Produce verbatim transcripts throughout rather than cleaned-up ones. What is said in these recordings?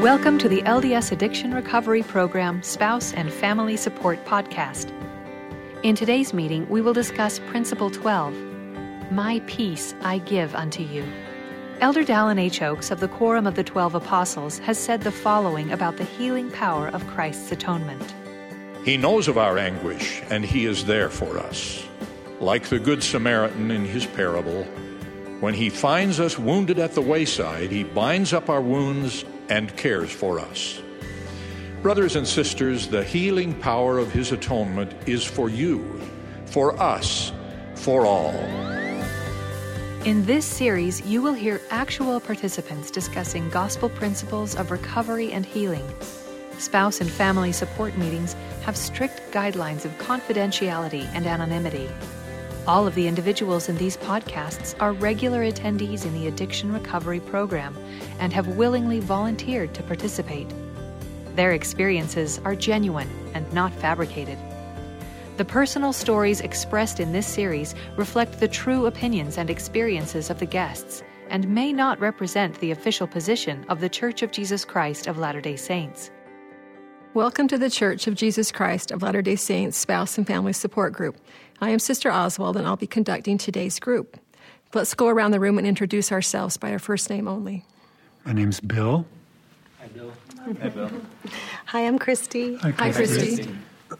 Welcome to the L D S Addiction Recovery Program Spouse and Family Support Podcast. In today's meeting, we will discuss Principle twelve, My Peace I Give Unto You. Elder Dallin H. Oaks of the Quorum of the Twelve Apostles has said the following about the healing power of Christ's atonement. He knows of our anguish, and He is there for us. Like the Good Samaritan in his parable, when He finds us wounded at the wayside, He binds up our wounds and cares for us. Brothers and sisters, the healing power of His atonement is for you, for us, for all. In this series, you will hear actual participants discussing gospel principles of recovery and healing. Spouse and family support meetings have strict guidelines of confidentiality and anonymity. All of the individuals in these podcasts are regular attendees in the Addiction Recovery Program and have willingly volunteered to participate. Their experiences are genuine and not fabricated. The personal stories expressed in this series reflect the true opinions and experiences of the guests and may not represent the official position of the Church of Jesus Christ of Latter-day Saints. Welcome to the Church of Jesus Christ of Latter-day Saints Spouse and Family Support Group. I am Sister Oswald, and I'll be conducting today's group. Let's go around the room and introduce ourselves by our first name only. My name's Bill. Hi, Bill. Hi, Bill. Hi, I'm Christy. Hi, Hi Christy.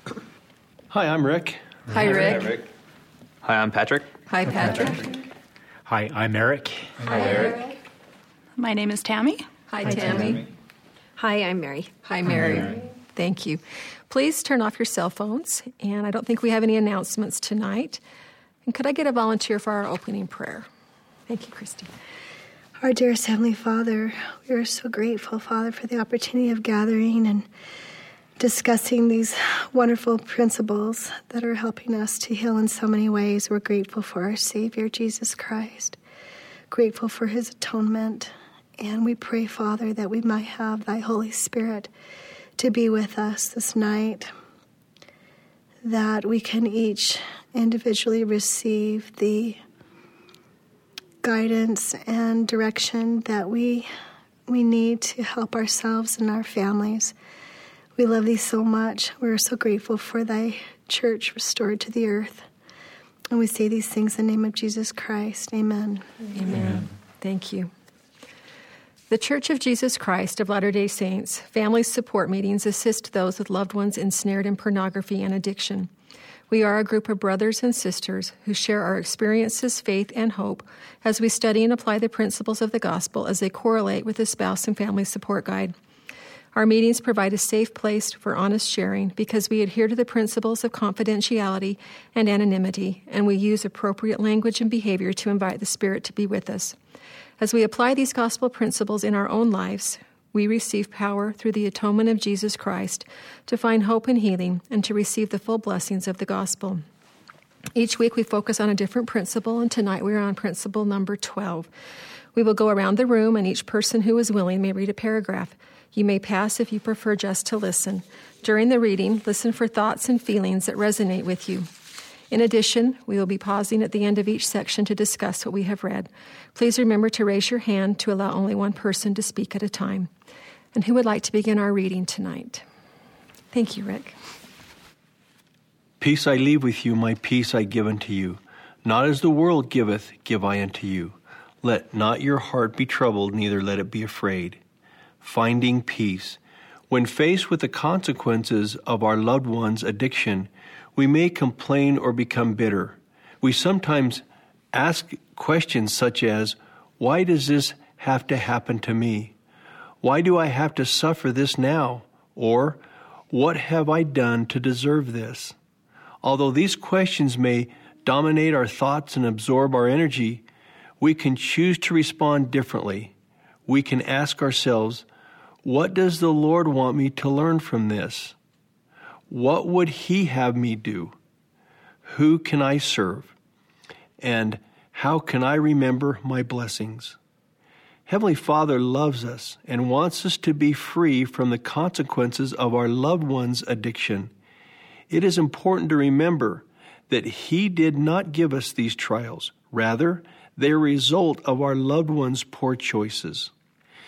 Hi, I'm Rick. Hi, Rick. Hi, Rick. Hi, I'm Patrick. Hi, Patrick. Hi, I'm Eric. Hi, Eric. My name is Tammy. Hi, Hi Tammy. Tammy. Hi, I'm Mary. Hi, Mary. Hi, Mary. Thank you. Please turn off your cell phones, and I don't think we have any announcements tonight. And could I get a volunteer for our opening prayer? Thank you, Christy. Our dearest Heavenly Father, we are so grateful, Father, for the opportunity of gathering and discussing these wonderful principles that are helping us to heal in so many ways. We're grateful for our Savior, Jesus Christ, grateful for His atonement, and we pray, Father, that we might have Thy Holy Spirit to be with us this night, that we can each individually receive the guidance and direction that we we need to help ourselves and our families. We love Thee so much. We're so grateful for Thy church restored to the earth. And we say these things in the name of Jesus Christ. Amen. Amen. Amen. Thank you. The Church of Jesus Christ of Latter-day Saints Family Support Meetings assist those with loved ones ensnared in pornography and addiction. We are a group of brothers and sisters who share our experiences, faith, and hope as we study and apply the principles of the gospel as they correlate with the Spouse and Family Support Guide. Our meetings provide a safe place for honest sharing because we adhere to the principles of confidentiality and anonymity, and we use appropriate language and behavior to invite the Spirit to be with us. As we apply these gospel principles in our own lives, we receive power through the atonement of Jesus Christ to find hope and healing and to receive the full blessings of the gospel. Each week we focus on a different principle, and tonight we are on principle number twelve. We will go around the room, and each person who is willing may read a paragraph. You may pass if you prefer just to listen. During the reading, listen for thoughts and feelings that resonate with you. In addition, we will be pausing at the end of each section to discuss what we have read. Please remember to raise your hand to allow only one person to speak at a time. And who would like to begin our reading tonight? Thank you, Rick. Peace I leave with you, my peace I give unto you. Not as the world giveth, give I unto you. Let not your heart be troubled, neither let it be afraid. Finding peace. When faced with the consequences of our loved one's addiction, we may complain or become bitter. We sometimes ask questions such as, why does this have to happen to me? Why do I have to suffer this now? Or, what have I done to deserve this? Although these questions may dominate our thoughts and absorb our energy, we can choose to respond differently. We can ask ourselves, what does the Lord want me to learn from this? What would He have me do? Who can I serve? And how can I remember my blessings? Heavenly Father loves us and wants us to be free from the consequences of our loved one's addiction. It is important to remember that He did not give us these trials. Rather, they are a result of our loved one's poor choices.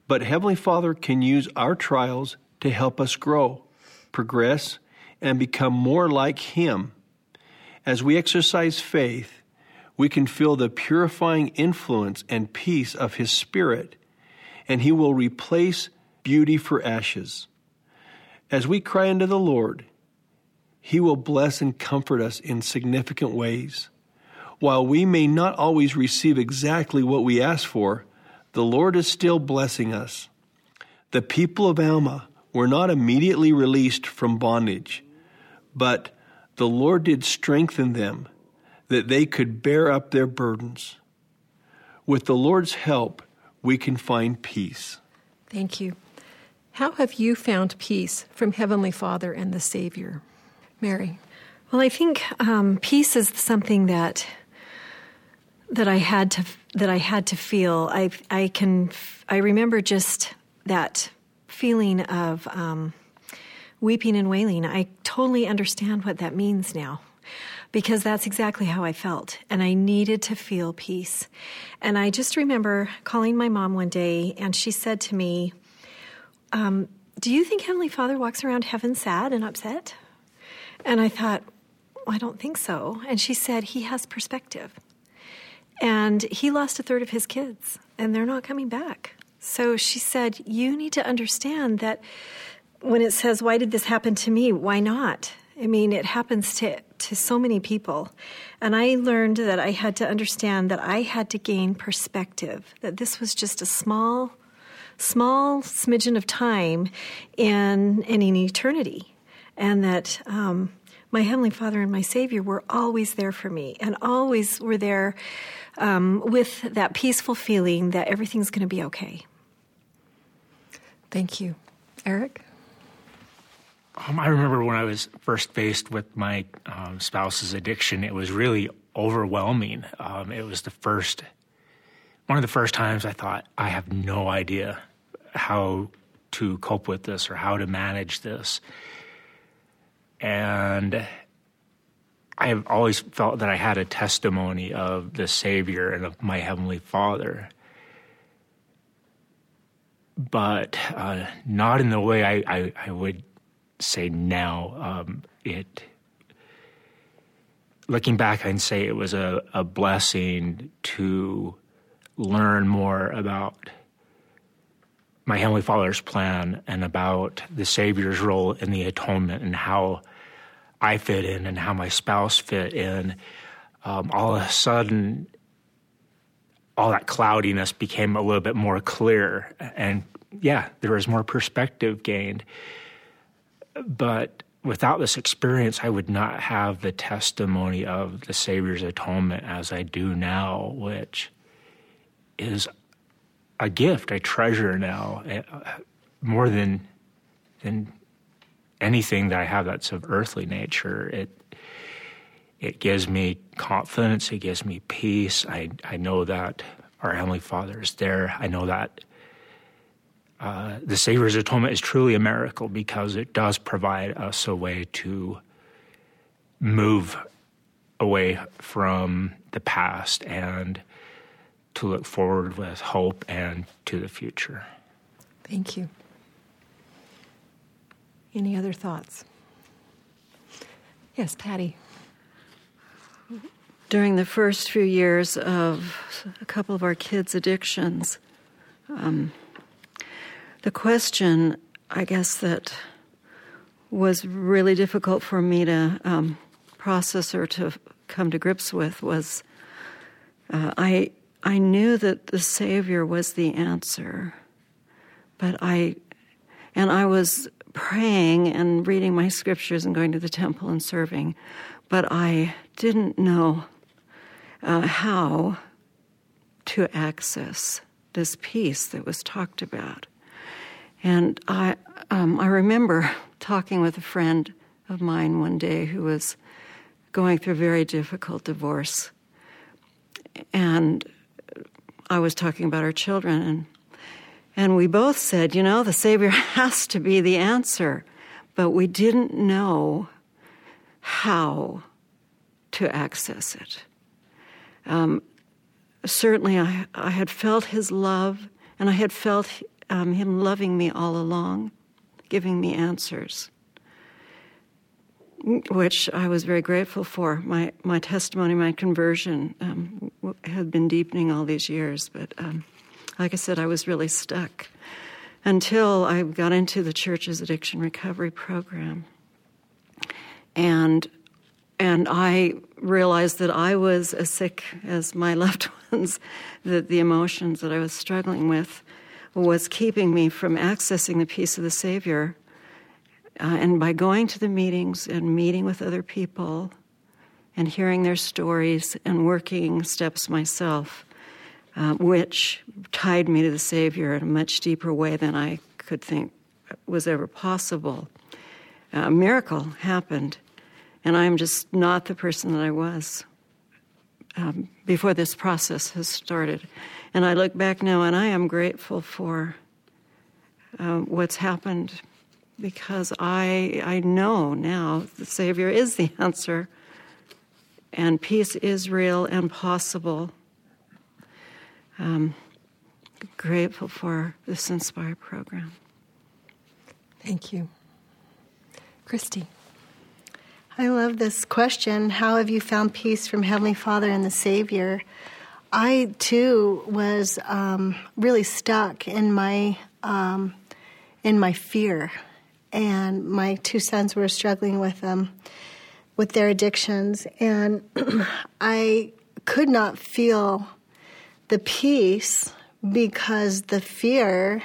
But Heavenly Father can use our trials to help us grow, progress, and become more like Him. As we exercise faith, we can feel the purifying influence and peace of His Spirit, and He will replace beauty for ashes. As we cry unto the Lord, He will bless and comfort us in significant ways. While we may not always receive exactly what we ask for, the Lord is still blessing us. The people of Alma were not immediately released from bondage, but the Lord did strengthen them that they could bear up their burdens. With the Lord's help, we can find peace. Thank you. How have you found peace from Heavenly Father and the Savior? Mary? Well, I think um, peace is something that that I had to that I had to feel. I I can I remember just that feeling of um, weeping and wailing. I totally understand what that means now, because that's exactly how I felt, and I needed to feel peace. And I just remember calling my mom one day, and she said to me, um, "Do you think Heavenly Father walks around heaven sad and upset?" And I thought, well, I don't think so. And she said, "He has perspective. And he lost a third of his kids, and they're not coming back." So she said, you need to understand that when it says, why did this happen to me? Why not? I mean, it happens to, to so many people. And I learned that I had to understand that I had to gain perspective, that this was just a small, small smidgen of time in, in an eternity. And that um, my Heavenly Father and my Savior were always there for me, and always were there um, with that peaceful feeling that everything's going to be okay. Thank you. Eric? Um, I remember when I was first faced with my um, spouse's addiction, it was really overwhelming. Um, it was the first, one of the first times I thought, I have no idea how to cope with this or how to manage this. And I've always felt that I had a testimony of the Savior and of my Heavenly Father, but uh, not in the way I, I, I would say now. Um, it, looking back, I can say it was a, a blessing to learn more about my Heavenly Father's plan and about the Savior's role in the atonement and how I fit in and how my spouse fit in. Um, all of a sudden, all that cloudiness became a little bit more clear. And yeah, there was more perspective gained. But without this experience, I would not have the testimony of the Savior's atonement as I do now, which is a gift I treasure now uh, more than than anything that I have that's of earthly nature. It it gives me confidence. It gives me peace. I I know that our Heavenly Father is there. I know that uh, the Savior's atonement is truly a miracle because it does provide us a way to move away from the past and to look forward with hope and to the future. Thank you. Any other thoughts? Yes, Patty. During the first few years of a couple of our kids' addictions, um, the question, I guess, that was really difficult for me to um, process or to come to grips with was uh, I I knew that the Savior was the answer, but I and I was praying and reading my scriptures and going to the temple and serving, but I didn't know uh, how to access this peace that was talked about. And I, um, I remember talking with a friend of mine one day who was going through a very difficult divorce, and I was talking about our children, and And we both said, you know, the Savior has to be the answer, but we didn't know how to access it. Um, certainly, I, I had felt His love, and I had felt um, him loving me all along, giving me answers, which I was very grateful for. My my testimony, my conversion um, had been deepening all these years, but um, like I said, I was really stuck until I got into the church's addiction recovery program. And and I realized that I was as sick as my loved ones, that the emotions that I was struggling with was keeping me from accessing the peace of the Savior. Uh, and by going to the meetings and meeting with other people and hearing their stories and working steps myself, uh, which tied me to the Savior in a much deeper way than I could think was ever possible, a miracle happened. And I'm just not the person that I was um, before this process has started. And I look back now and I am grateful for uh, what's happened, because I I know now the Savior is the answer, and peace is real and possible. Um, grateful for this Inspire program. Thank you. Christy. I love this question. How have you found peace from Heavenly Father and the Savior? I, too, was um, really stuck in my um, in my fear. And my two sons were struggling with them, with their addictions. And I could not feel the peace because the fear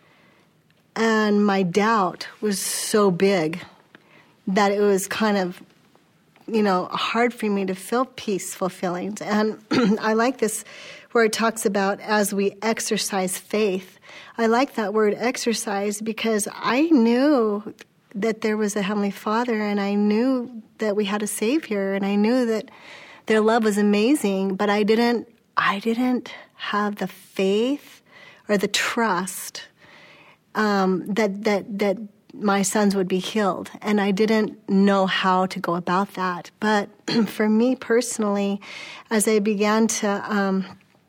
and my doubt was so big that it was kind of, you know, hard for me to feel peaceful feelings. And I like this where it talks about as we exercise faith. I like that word exercise because I knew that there was a Heavenly Father, and I knew that we had a Savior, and I knew that their love was amazing, but I didn't I didn't have the faith or the trust um, that that that my sons would be healed, and I didn't know how to go about that. But for me personally, as I began to, um,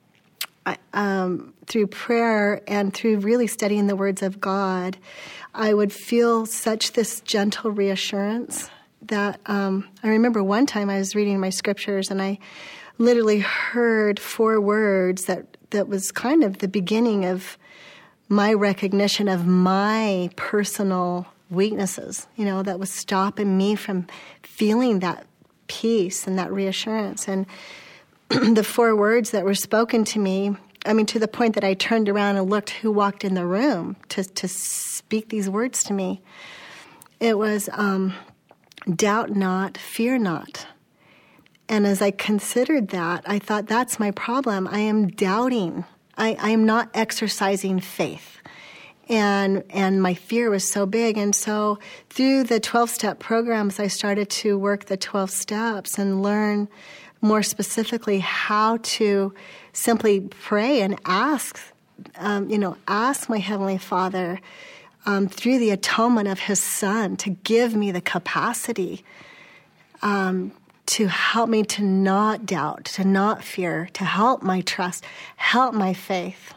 I, um, through prayer and through really studying the words of God, I would feel such this gentle reassurance that um, I remember one time I was reading my scriptures and I literally heard four words that, that was kind of the beginning of my recognition of my personal weaknesses, you know, that was stopping me from feeling that peace and that reassurance. And the four words that were spoken to me, I mean, to the point that I turned around and looked who walked in the room to, to speak these words to me. It was, um, doubt not, fear not. And as I considered that, I thought, that's my problem. I am doubting. I, I am not exercising faith. And and my fear was so big. And so through the twelve-step programs, I started to work the twelve steps and learn more specifically how to simply pray and ask, um, you know, ask my Heavenly Father um, through the atonement of His Son to give me the capacity um, to help me to not doubt, to not fear, to help my trust, help my faith.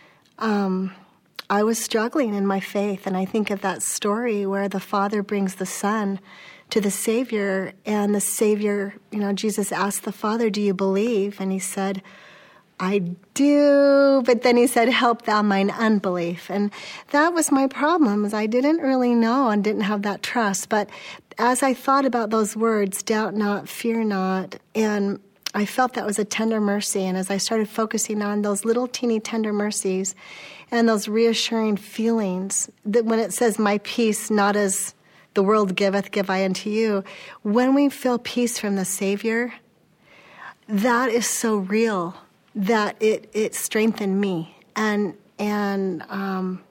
Um, I was struggling in my faith, and I think of that story where the Father brings the Son to the Savior, and the Savior, you know, Jesus asked the Father, do you believe? And He said, I do, but then He said, help thou mine unbelief. And that was my problem, is I didn't really know and didn't have that trust. But as I thought about those words, doubt not, fear not, and I felt that was a tender mercy. And as I started focusing on those little teeny tender mercies and those reassuring feelings, that when it says, my peace, not as the world giveth, give I unto you, when we feel peace from the Savior, that is so real that it, it strengthened me. And and um,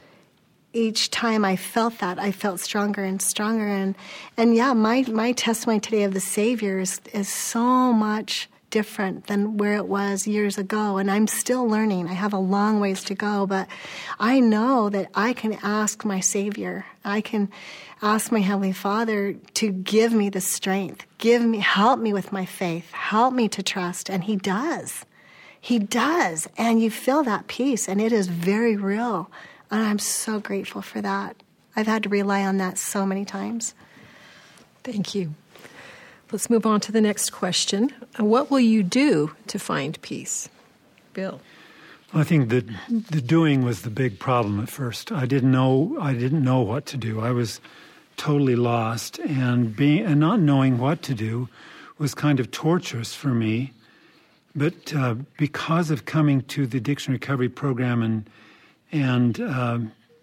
each time I felt that, I felt stronger and stronger. And and yeah, my, my testimony today of the Savior is, is so much different than where it was years ago. And I'm still learning. I have a long ways to go, but I know that I can ask my Savior. I can ask my Heavenly Father to give me the strength, give me, help me with my faith, help me to trust. And He does. He does. And you feel that peace, and it is very real. And I'm so grateful for that. I've had to rely on that so many times. Thank you. Let's move on to the next question. What will you do to find peace? Bill. I think that the doing was the big problem at first. I didn't know I didn't know what to do. I was totally lost, and being and not knowing what to do was kind of torturous for me. But uh, because of coming to the addiction recovery program and and uh,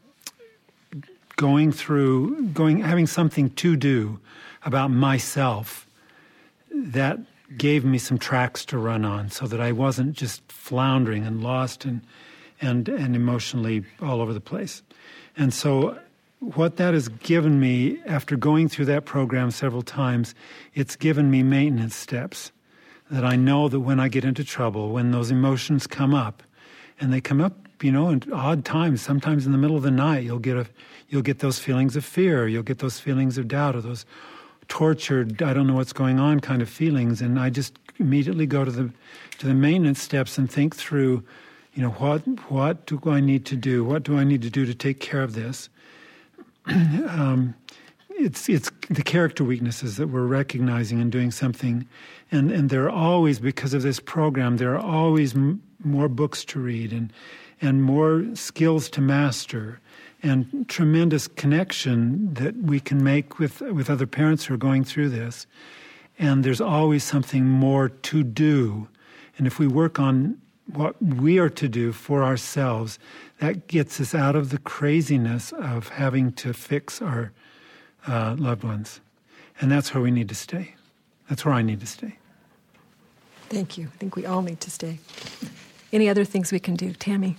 going through going having something to do about myself, that gave me some tracks to run on, so that I wasn't just floundering and lost and and and emotionally all over the place. And so what that has given me, after going through that program several times, it's given me maintenance steps that I know that when I get into trouble, when those emotions come up, and they come up, you know, in odd times, sometimes in the middle of the night, you'll get a you'll get those feelings of fear, you'll get those feelings of doubt, or those tortured, I don't know what's going on kind of feelings, and I just immediately go to the to the maintenance steps and think through, you know, what what do I need to do? What do I need to do to take care of this? um, it's it's the character weaknesses that we're recognizing and doing something, and and there are always, because of this program, there are always m- more books to read and and more skills to master, and tremendous connection that we can make with, with other parents who are going through this. And there's always something more to do. And if we work on what we are to do for ourselves, that gets us out of the craziness of having to fix our uh, loved ones. And that's where we need to stay. That's where I need to stay. Thank you. I think we all need to stay. Any other things we can do? Tammy?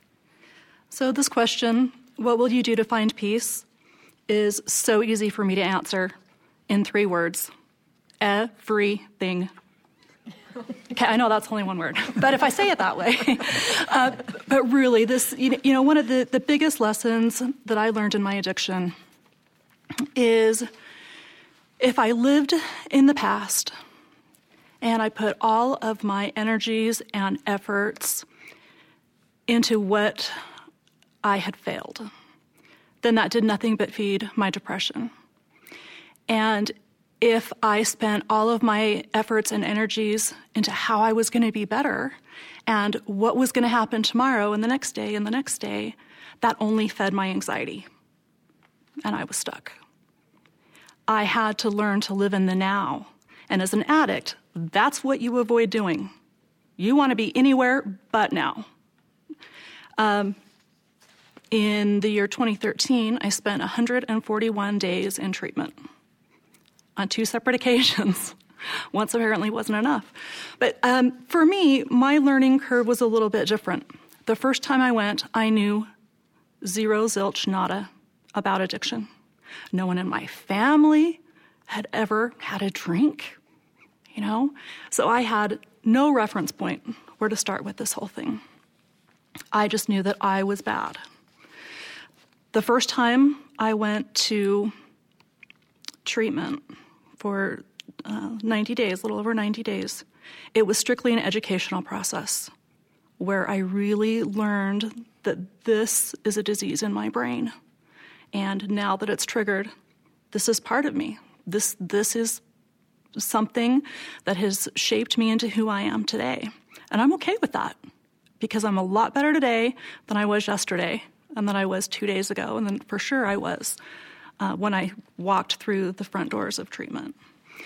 So this question, what will you do to find peace, is so easy for me to answer in three words. Everything. Okay, I know that's only one word, but if I say it that way. uh, but really, this, you know, one of the, the biggest lessons that I learned in my addiction is if I lived in the past and I put all of my energies and efforts into what I had failed, then that did nothing but feed my depression. And if I spent all of my efforts and energies into how I was going to be better and what was going to happen tomorrow and the next day and the next day, that only fed my anxiety. And I was stuck. I had to learn to live in the now. And as an addict, that's what you avoid doing. You want to be anywhere but now. Um, in the year twenty thirteen, I spent one hundred forty-one days in treatment on two separate occasions. Once apparently wasn't enough. But um, for me, my learning curve was a little bit different. The first time I went, I knew zero, zilch, nada about addiction. No one in my family had ever had a drink, you know? So I had no reference point where to start with this whole thing. I just knew that I was bad. The first time I went to treatment for uh, ninety days, a little over ninety days, it was strictly an educational process where I really learned that this is a disease in my brain. And now that it's triggered, this is part of me. This, this is something that has shaped me into who I am today. And I'm okay with that because I'm a lot better today than I was yesterday and than I was two days ago, and then for sure I was uh, when I walked through the front doors of treatment.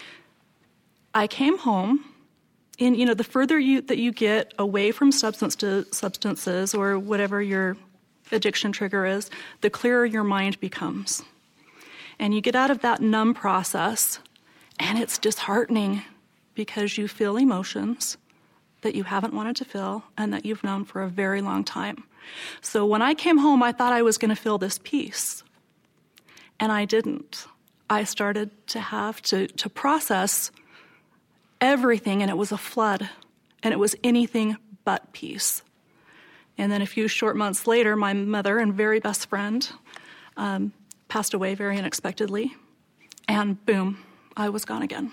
I came home, and you know, the further you that you get away from substance to substances or whatever your addiction trigger is, the clearer your mind becomes. And you get out of that numb process, and it's disheartening because you feel emotions that you haven't wanted to feel and that you've known for a very long time. So when I came home, I thought I was going to feel this peace, and I didn't. I started to have to, to process everything, and it was a flood, and it was anything but peace. And then a few short months later, my mother and very best friend um, passed away very unexpectedly, and boom, I was gone again.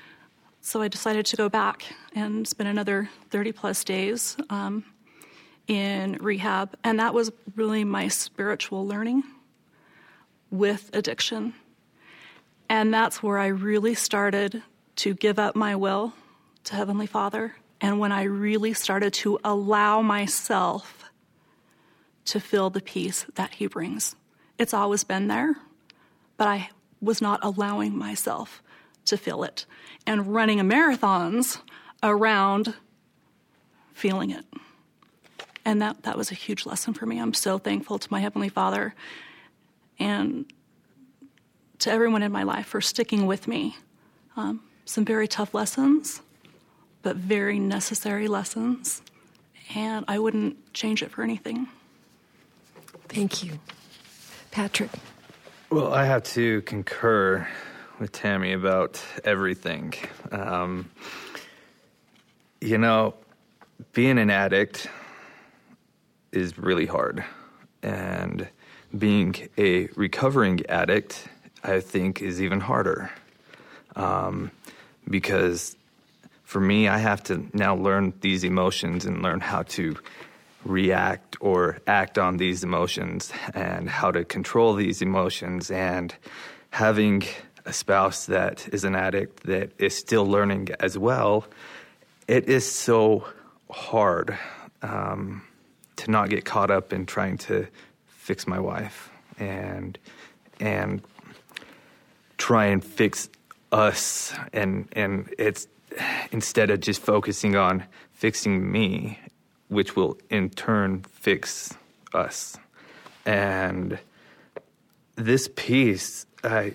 So I decided to go back and spend another thirty plus days um, in rehab, and that was really my spiritual learning with addiction. And that's where I really started to give up my will to Heavenly Father, and when I really started to allow myself to feel the peace that He brings. It's always been there, but I was not allowing myself to feel it and running marathons around feeling it. And that, that was a huge lesson for me. I'm so thankful to my Heavenly Father and to everyone in my life for sticking with me. Um, some very tough lessons, but very necessary lessons. And I wouldn't change it for anything. Thank you. Patrick. Well, I have to concur with Tammy about everything. Um, you know, being an addict is really hard. And being a recovering addict, I think, is even harder. Um, because for me, I have to now learn these emotions and learn how to react or act on these emotions and how to control these emotions. And having a spouse that is an addict that is still learning as well, it is so hard um, to not get caught up in trying to fix my wife and and try and fix us. And and it's instead of just focusing on fixing me, which will in turn fix us. And this piece, I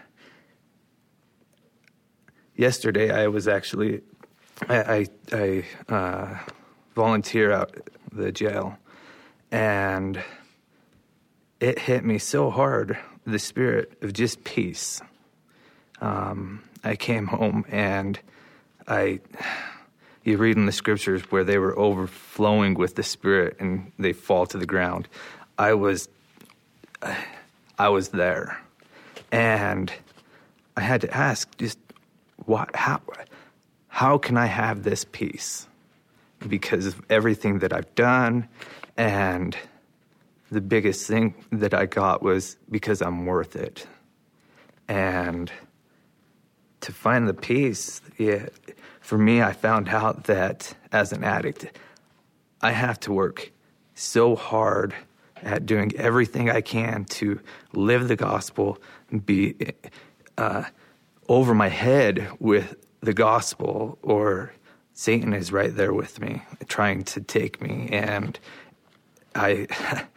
yesterday I was actually I I, I uh, volunteer out the jail, and it hit me so hard, the spirit of just peace. Um, I came home and I. You read in the scriptures where they were overflowing with the Spirit and they fall to the ground. I was, I was there, and I had to ask, just what? How? How can I have this peace? Because of everything that I've done, and the biggest thing that I got was because I'm worth it, and to find the peace, yeah. For me, I found out that as an addict, I have to work so hard at doing everything I can to live the gospel, be uh, over my head with the gospel, or Satan is right there with me, trying to take me. And I,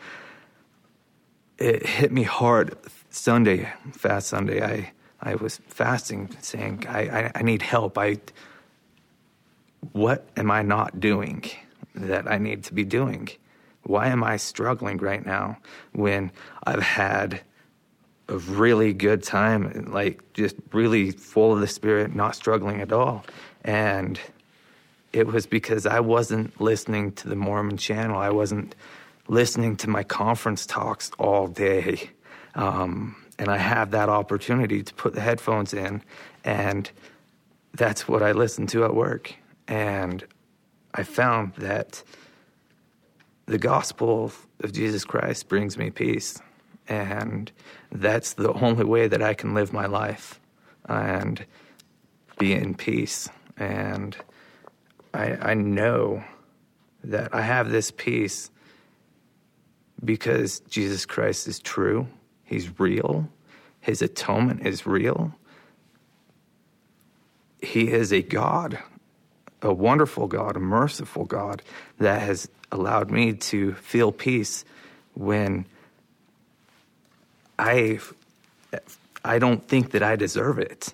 it hit me hard Sunday, Fast Sunday. I, I was fasting, saying, I, I, I need help. I... What am I not doing that I need to be doing? Why am I struggling right now when I've had a really good time, like just really full of the Spirit, not struggling at all? And it was because I wasn't listening to the Mormon channel. I wasn't listening to my conference talks all day. Um, and I have that opportunity to put the headphones in, and that's what I listen to at work. And I found that the gospel of Jesus Christ brings me peace. And that's the only way that I can live my life and be in peace. And I, I know that I have this peace because Jesus Christ is true. He's real. His atonement is real. He is a God, a wonderful God, a merciful God that has allowed me to feel peace when I, I don't think that I deserve it.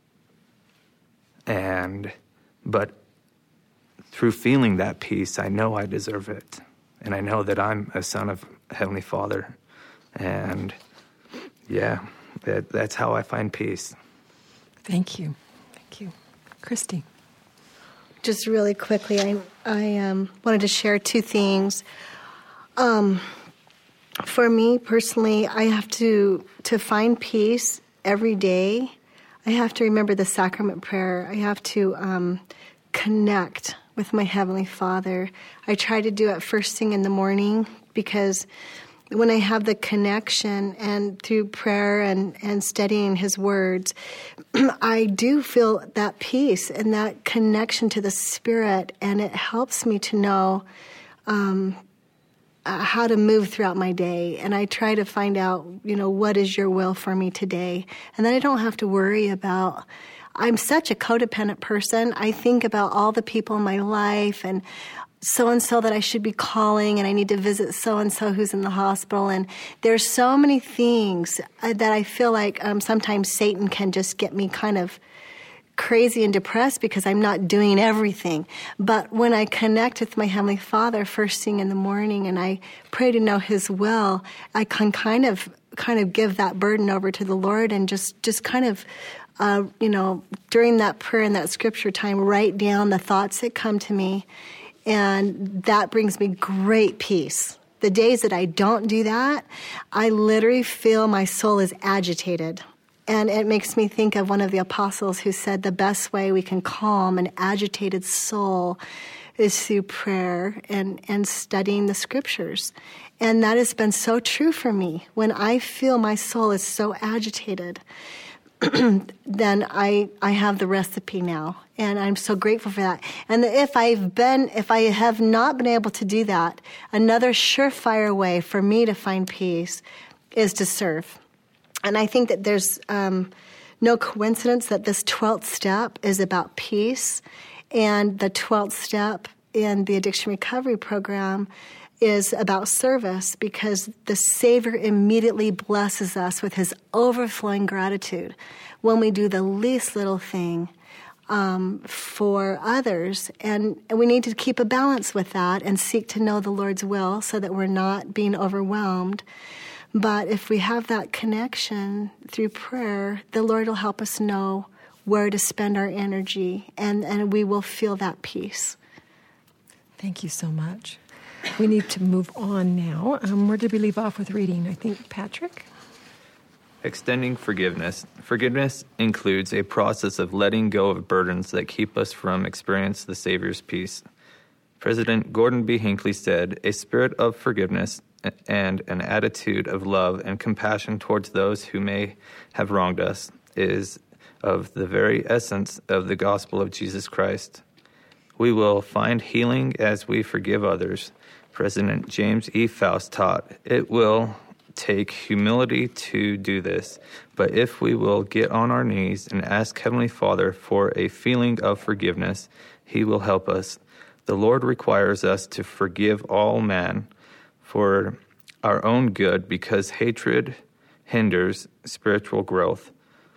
And, but through feeling that peace, I know I deserve it. And I know that I'm a son of Heavenly Father. And yeah, that, that's how I find peace. Thank you. Thank you. Christy. Just really quickly, I, I um, wanted to share two things. Um, for me personally, I have to, to find peace every day. I have to remember the sacrament prayer. I have to um, connect with my Heavenly Father. I try to do it first thing in the morning, because when I have the connection and through prayer and, and studying His words, I do feel that peace and that connection to the Spirit, and it helps me to know um, uh, how to move throughout my day. And I try to find out, you know, what is your will for me today? And then I don't have to worry about, I'm such a codependent person. I think about all the people in my life and so-and-so that I should be calling, and I need to visit so-and-so who's in the hospital. And there's so many things that I feel like um, sometimes Satan can just get me kind of crazy and depressed because I'm not doing everything. But when I connect with my Heavenly Father first thing in the morning and I pray to know His will, I can kind of kind of give that burden over to the Lord and just, just kind of Uh, you know, during that prayer and that scripture time, write down the thoughts that come to me, and that brings me great peace. The days that I don't do that, I literally feel my soul is agitated. And it makes me think of one of the apostles who said the best way we can calm an agitated soul is through prayer and, and studying the scriptures. And that has been so true for me. When I feel my soul is so agitated, then I I have the recipe now, and I'm so grateful for that. And if I've been, if I have not been able to do that, another surefire way for me to find peace is to serve. And I think that there's um, no coincidence that this twelfth step is about peace, and the twelfth step in the addiction recovery program is about service, because the Savior immediately blesses us with His overflowing gratitude when we do the least little thing um, for others. And, and we need to keep a balance with that and seek to know the Lord's will so that we're not being overwhelmed. But if we have that connection through prayer, the Lord will help us know where to spend our energy, and, and we will feel that peace. Thank you so much. We need to move on now. Um, where did we leave off with reading? I think Patrick? Extending forgiveness. Forgiveness includes a process of letting go of burdens that keep us from experiencing the Savior's peace. President Gordon B. Hinckley said, "A spirit of forgiveness and an attitude of love and compassion towards those who may have wronged us is of the very essence of the gospel of Jesus Christ. We will find healing as we forgive others." President James E. Faust taught, "It will take humility to do this, but if we will get on our knees and ask Heavenly Father for a feeling of forgiveness, He will help us. The Lord requires us to forgive all men for our own good, because hatred hinders spiritual growth.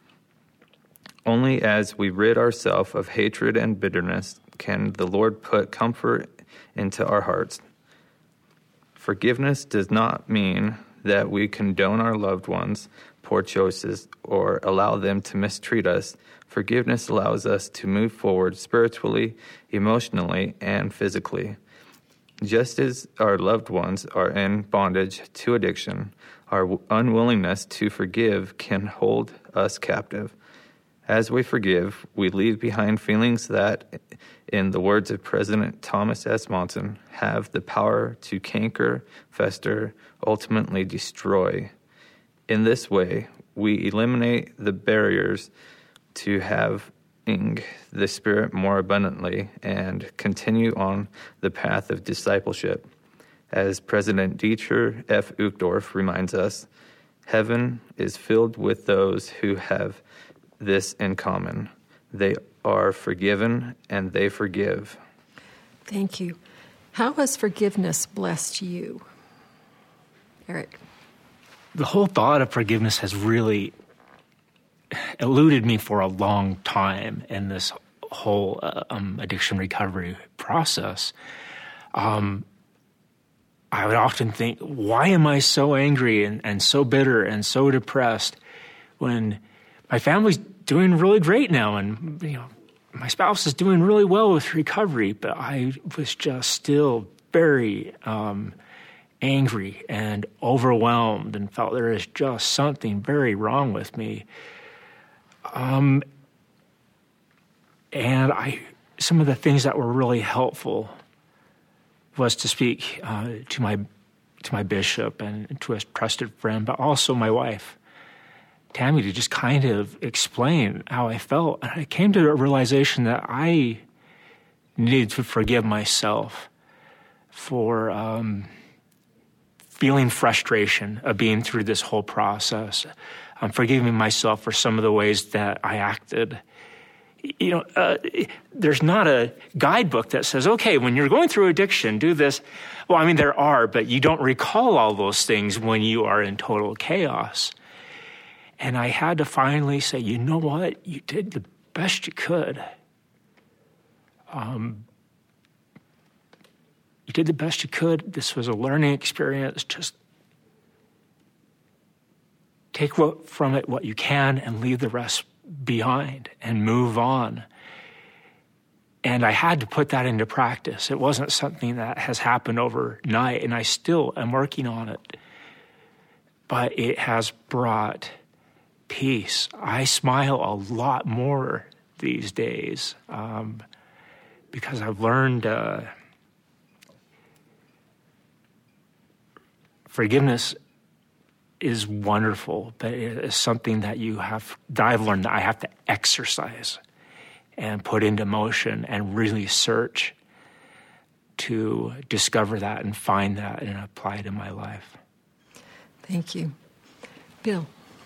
Only as we rid ourselves of hatred and bitterness can the Lord put comfort into our hearts. Forgiveness does not mean that we condone our loved ones' poor choices or allow them to mistreat us. Forgiveness allows us to move forward spiritually, emotionally, and physically. Just as our loved ones are in bondage to addiction, our unwillingness to forgive can hold us captive. As we forgive, we leave behind feelings that, in the words of President Thomas S. Monson, have the power to canker, fester, ultimately destroy. In this way, we eliminate the barriers to having the Spirit more abundantly and continue on the path of discipleship. As President Dieter F. Uchtdorf reminds us, heaven is filled with those who have this in common. They are forgiven and they forgive. Thank you. How has forgiveness blessed you? Eric? The whole thought of forgiveness has really eluded me for a long time in this whole uh, um, addiction recovery process. Um, I would often think, why am I so angry and, and so bitter and so depressed when my family's doing really great now, and you know, my spouse is doing really well with recovery, but I was just still very um, angry and overwhelmed and felt there is just something very wrong with me. Um, and I some of the things that were really helpful was to speak uh, to my to my bishop and to a trusted friend, but also my wife, Tammy, to just kind of explain how I felt. And I came to a realization that I needed to forgive myself for um, feeling frustration of being through this whole process. I'm forgiving myself for some of the ways that I acted. You know, uh, there's not a guidebook that says, okay, when you're going through addiction, do this. Well, I mean, there are, but you don't recall all those things when you are in total chaos. And I had to finally say, you know what? You did the best you could. Um, you did the best you could. This was a learning experience. Just take what, from it what you can and leave the rest behind and move on. And I had to put that into practice. It wasn't something that has happened overnight, and I still am working on it. But it has brought peace. I smile a lot more these days um, because I've learned uh, forgiveness is wonderful, but it is something that you have, that I've learned that I have to exercise and put into motion and really search to discover that and find that and apply it in my life. Thank you. Bill.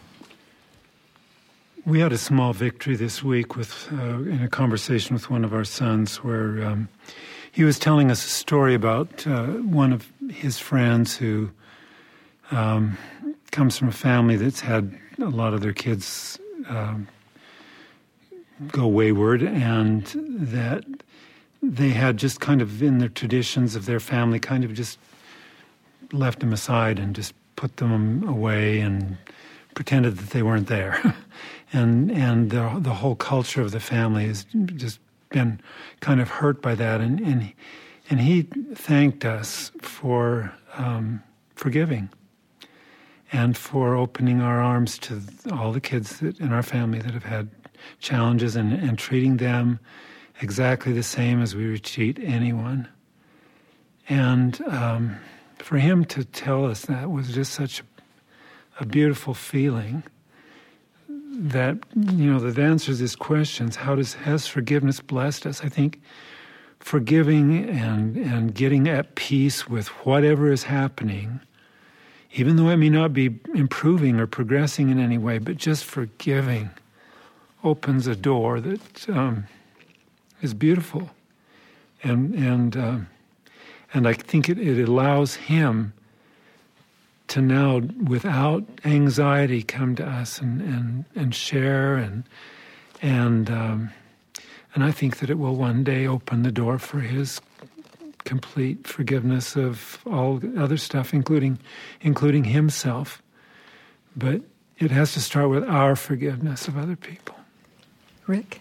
We had a small victory this week with uh, in a conversation with one of our sons where um, he was telling us a story about uh, one of his friends who um, comes from a family that's had a lot of their kids um, go wayward, and that they had just kind of in their traditions of their family kind of just left them aside and just put them away and pretended that they weren't there. and and the, the whole culture of the family has just been kind of hurt by that. And and, and he thanked us for um, forgiving and for opening our arms to all the kids that, in our family that have had challenges and, and treating them exactly the same as we would treat anyone. And um, for him to tell us that was just such a, a beautiful feeling that, you know, that answers these questions. How does has forgiveness blessed us? I think forgiving and, and getting at peace with whatever is happening, even though it may not be improving or progressing in any way, but just forgiving opens a door that um, is beautiful. And and uh, and I think it, it allows him to now, without anxiety, come to us and, and, and share. And and um, and I think that it will one day open the door for his complete forgiveness of all other stuff, including including himself. But it has to start with our forgiveness of other people. Rick?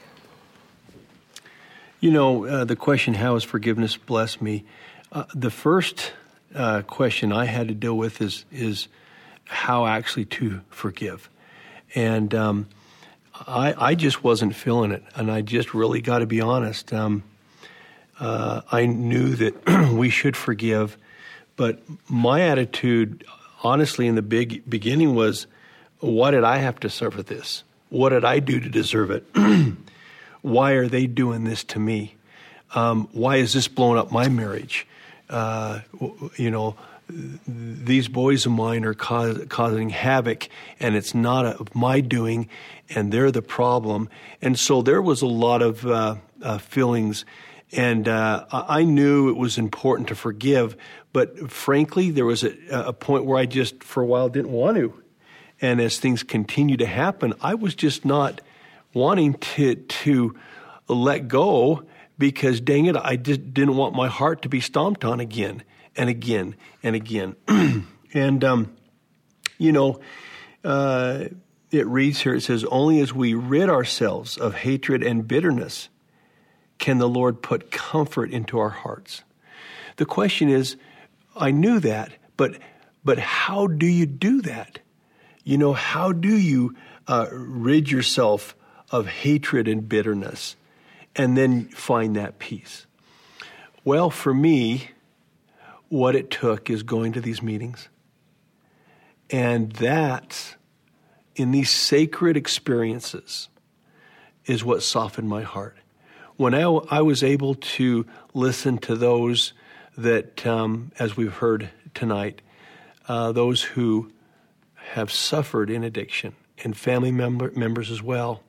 You know, uh, the question, how has forgiveness blessed me? Uh, the first uh, question I had to deal with is is how actually to forgive. And um, I, I just wasn't feeling it, and I just really got to be honest. Um, uh, I knew that we should forgive, but my attitude, honestly, in the big beginning was, why did I have to suffer this? What did I do to deserve it? Why are they doing this to me? Um, why is this blowing up my marriage? Uh, you know, these boys of mine are cause, causing havoc, and it's not a, my doing, and they're the problem. And so there was a lot of uh, uh, feelings, and uh, I knew it was important to forgive, but frankly, there was a, a point where I just, for a while, didn't want to. And as things continue to happen, I was just not wanting to to let go because, dang it, I just didn't want my heart to be stomped on again and again and again. and, um, you know, uh, it reads here, it says, only as we rid ourselves of hatred and bitterness can the Lord put comfort into our hearts. The question is, I knew that, but but how do you do that? You know, how do you uh, rid yourself of hatred and bitterness? and then find that peace? Well, for me, what it took is going to these meetings. And that, in these sacred experiences, is what softened my heart. When I, I was able to listen to those that, um, as we've heard tonight, uh, those who have suffered in addiction, and family member, members as well,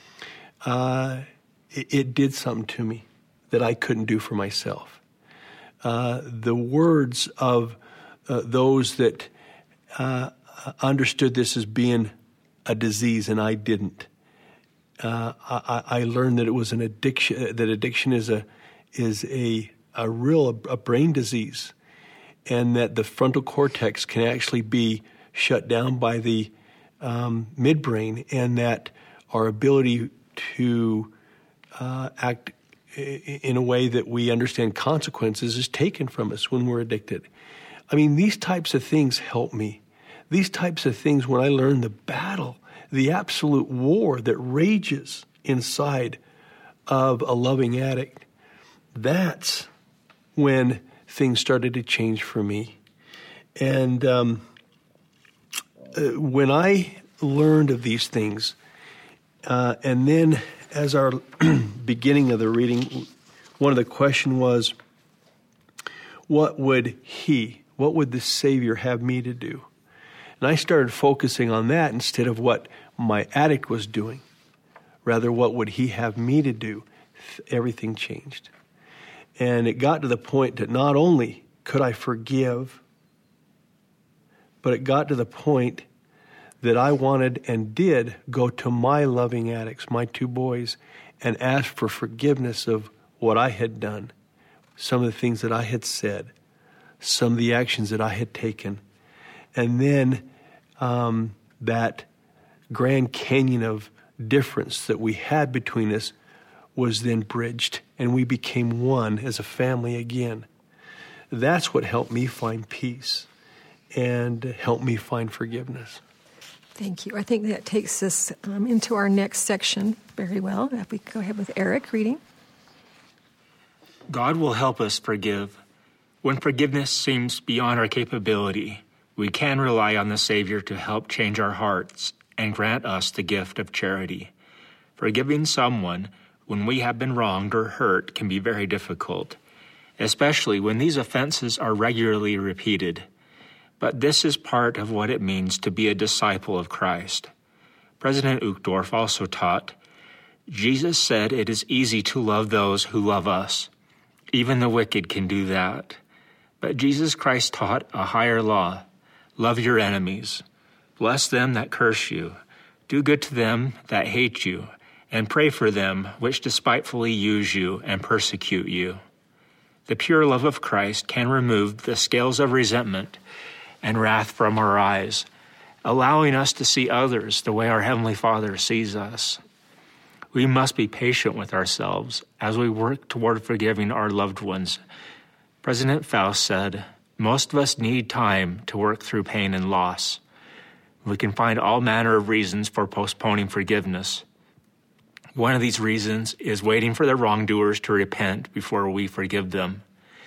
uh, it, it did something to me that I couldn't do for myself. Uh, the words of uh, those that uh, understood this as being a disease, and I didn't. Uh, I, I learned that it was an addiction. That addiction is a is a a real a brain disease, and that the frontal cortex can actually be shut down by the um, midbrain, and that our ability to uh, act in a way that we understand consequences is taken from us when we're addicted. I mean, these types of things help me. These types of things, when I learn the battle, the absolute war that rages inside of a loving addict, that's when things started to change for me. And um, uh, when I learned of these things, uh, and then as our beginning of the reading, one of the questions was, what would he, what would the Savior have me to do? And I started focusing on that instead of what my addict was doing. Rather, what would he have me to do? Everything changed. And it got to the point that not only could I forgive, but it got to the point that I wanted and did go to my loving addicts, my two boys, and ask for forgiveness of what I had done, some of the things that I had said, some of the actions that I had taken. And then um, that Grand Canyon of difference that we had between us was then bridged, and we became one as a family again. That's what helped me find peace and helped me find forgiveness. Thank you. I think that takes us um, into our next section very well. If we go ahead with Eric reading. God will help us forgive. When forgiveness seems beyond our capability, we can rely on the Savior to help change our hearts and grant us the gift of charity. Forgiving someone when we have been wronged or hurt can be very difficult, especially when these offenses are regularly repeated. But this is part of what it means to be a disciple of Christ. President Uchtdorf also taught, Jesus said it is easy to love those who love us. Even the wicked can do that. But Jesus Christ taught a higher law. Love your enemies. Bless them that curse you. Do good to them that hate you, and pray for them which despitefully use you and persecute you. The pure love of Christ can remove the scales of resentment and wrath from our eyes, allowing us to see others the way our Heavenly Father sees us. We must be patient with ourselves as we work toward forgiving our loved ones. President Faust said, most of us need time to work through pain and loss. We can find all manner of reasons for postponing forgiveness. One of these reasons is waiting for the wrongdoers to repent before we forgive them.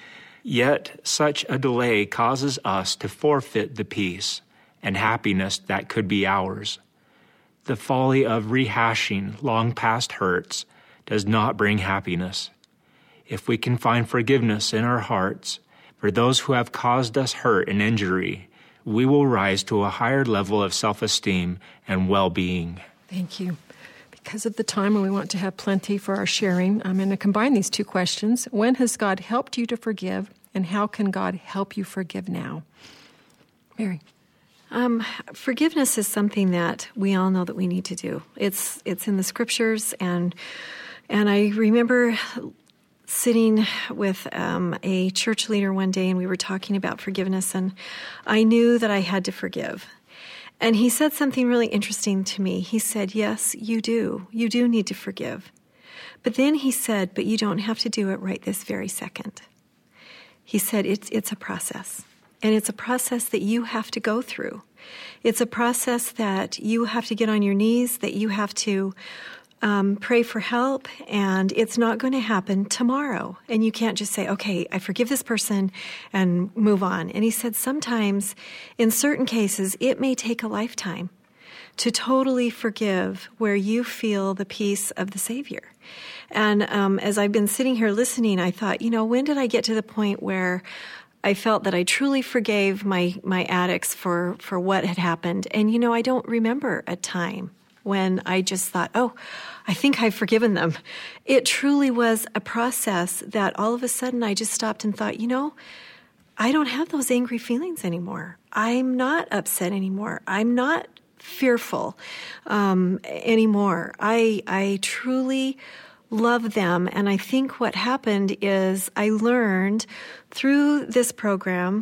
Yet such a delay causes us to forfeit the peace and happiness that could be ours. The folly of rehashing long past hurts does not bring happiness. If we can find forgiveness in our hearts for those who have caused us hurt and injury, we will rise to a higher level of self-esteem and well-being. Thank you. Because of the time and we want to have plenty for our sharing, I'm going to combine these two questions. When has God helped you to forgive, and how can God help you forgive now? Mary. Um, forgiveness is something that we all know that we need to do. It's it's in the scriptures, and and I remember sitting with um, a church leader one day, and we were talking about forgiveness, and I knew that I had to forgive. And he said something really interesting to me. He said, yes, you do. You do need to forgive. But then he said, but you don't have to do it right this very second. He said, it's it's a process. And it's a process that you have to go through. It's a process that you have to get on your knees, that you have to um, pray for help, and it's not going to happen tomorrow. And you can't just say, okay, I forgive this person and move on. And he said sometimes, in certain cases, it may take a lifetime to totally forgive where you feel the peace of the Savior. And um, as I've been sitting here listening, I thought, you know, when did I get to the point where I felt that I truly forgave my, my addicts for, for what had happened? And, you know, I don't remember a time when I just thought, oh, I think I've forgiven them. It truly was a process that all of a sudden I just stopped and thought, you know, I don't have those angry feelings anymore. I'm not upset anymore. I'm not fearful um, anymore. I I truly love them. And I think what happened is I learned through this program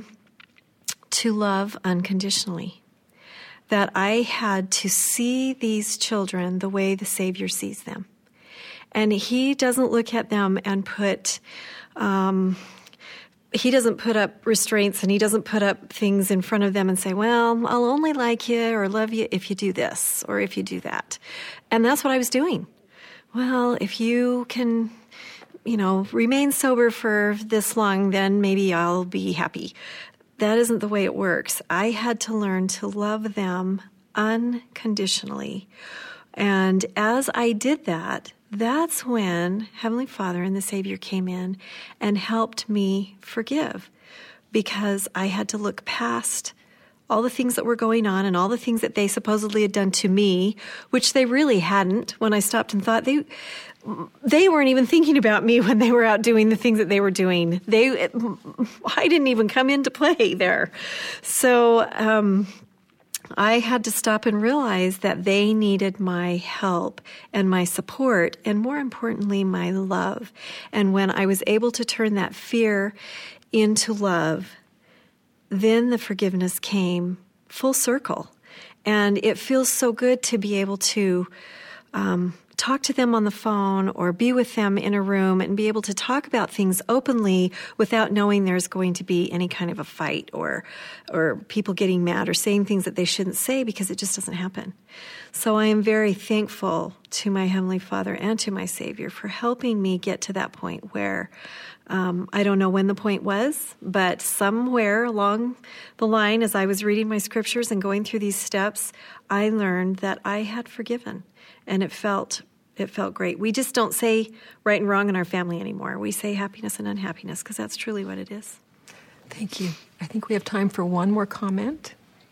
to love unconditionally. That I had to see these children the way the Savior sees them. And he doesn't look at them and put, um, he doesn't put up restraints, and he doesn't put up things in front of them and say, well, I'll only like you or love you if you do this or if you do that. And that's what I was doing. Well, if you can, you know, remain sober for this long, then maybe I'll be happy. That isn't the way it works. I had to learn to love them unconditionally. And as I did that, that's when Heavenly Father and the Savior came in and helped me forgive, because I had to look past all the things that were going on and all the things that they supposedly had done to me, which they really hadn't. When I stopped and thought, they they weren't even thinking about me when they were out doing the things that they were doing. They, I didn't even come into play there. So um, I had to stop and realize that they needed my help and my support, and more importantly, my love. And when I was able to turn that fear into love, then the forgiveness came full circle. And it feels so good to be able to um, talk to them on the phone or be with them in a room and be able to talk about things openly without knowing there's going to be any kind of a fight or or people getting mad or saying things that they shouldn't say, because it just doesn't happen. So I am very thankful to my Heavenly Father and to my Savior for helping me get to that point where Um, I don't know when the point was, but somewhere along the line, as I was reading my scriptures and going through these steps, I learned that I had forgiven, and it felt it felt great. We just don't say right and wrong in our family anymore. We say happiness and unhappiness, because that's truly what it is. Thank you. I think we have time for one more comment.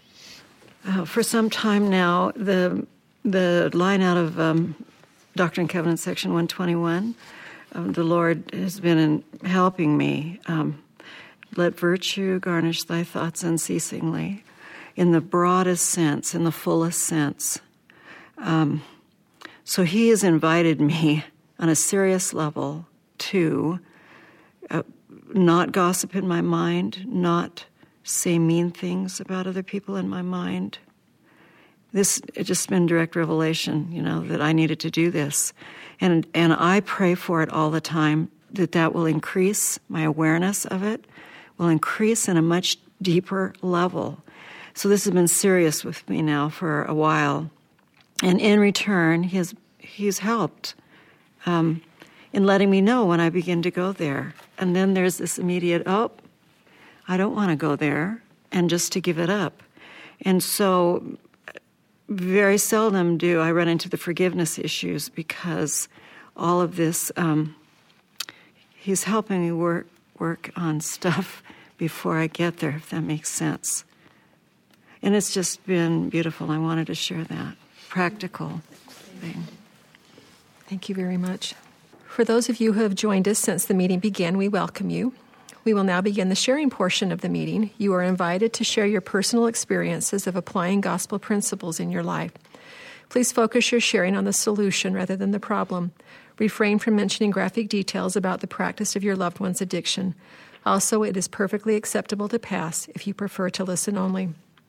Uh, for some time now, the the line out of um, Doctrine and Covenants, section one twenty-one. Um, the Lord has been in helping me. Um, Let virtue garnish thy thoughts unceasingly, in the broadest sense, in the fullest sense. Um, so he has invited me on a serious level to uh, not gossip in my mind, not say mean things about other people in my mind. This, it's just been direct revelation, you know, that I needed to do this. And and I pray for it all the time, that that will increase my awareness of it, will increase in a much deeper level. So this has been serious with me now for a while. And in return, he has, he's helped um, in letting me know when I begin to go there. And then there's this immediate, oh, I don't want to go there, and just to give it up. And so very seldom do I run into the forgiveness issues, because all of this, um, he's helping me work work on stuff before I get there, if that makes sense. And it's just been beautiful. I wanted to share that practical thing. Thank you very much. For those of you who have joined us since the meeting began, we welcome you. We will now begin the sharing portion of the meeting. You are invited to share your personal experiences of applying gospel principles in your life. Please focus your sharing on the solution rather than the problem. Refrain from mentioning graphic details about the practice of your loved one's addiction. Also, it is perfectly acceptable to pass if you prefer to listen only.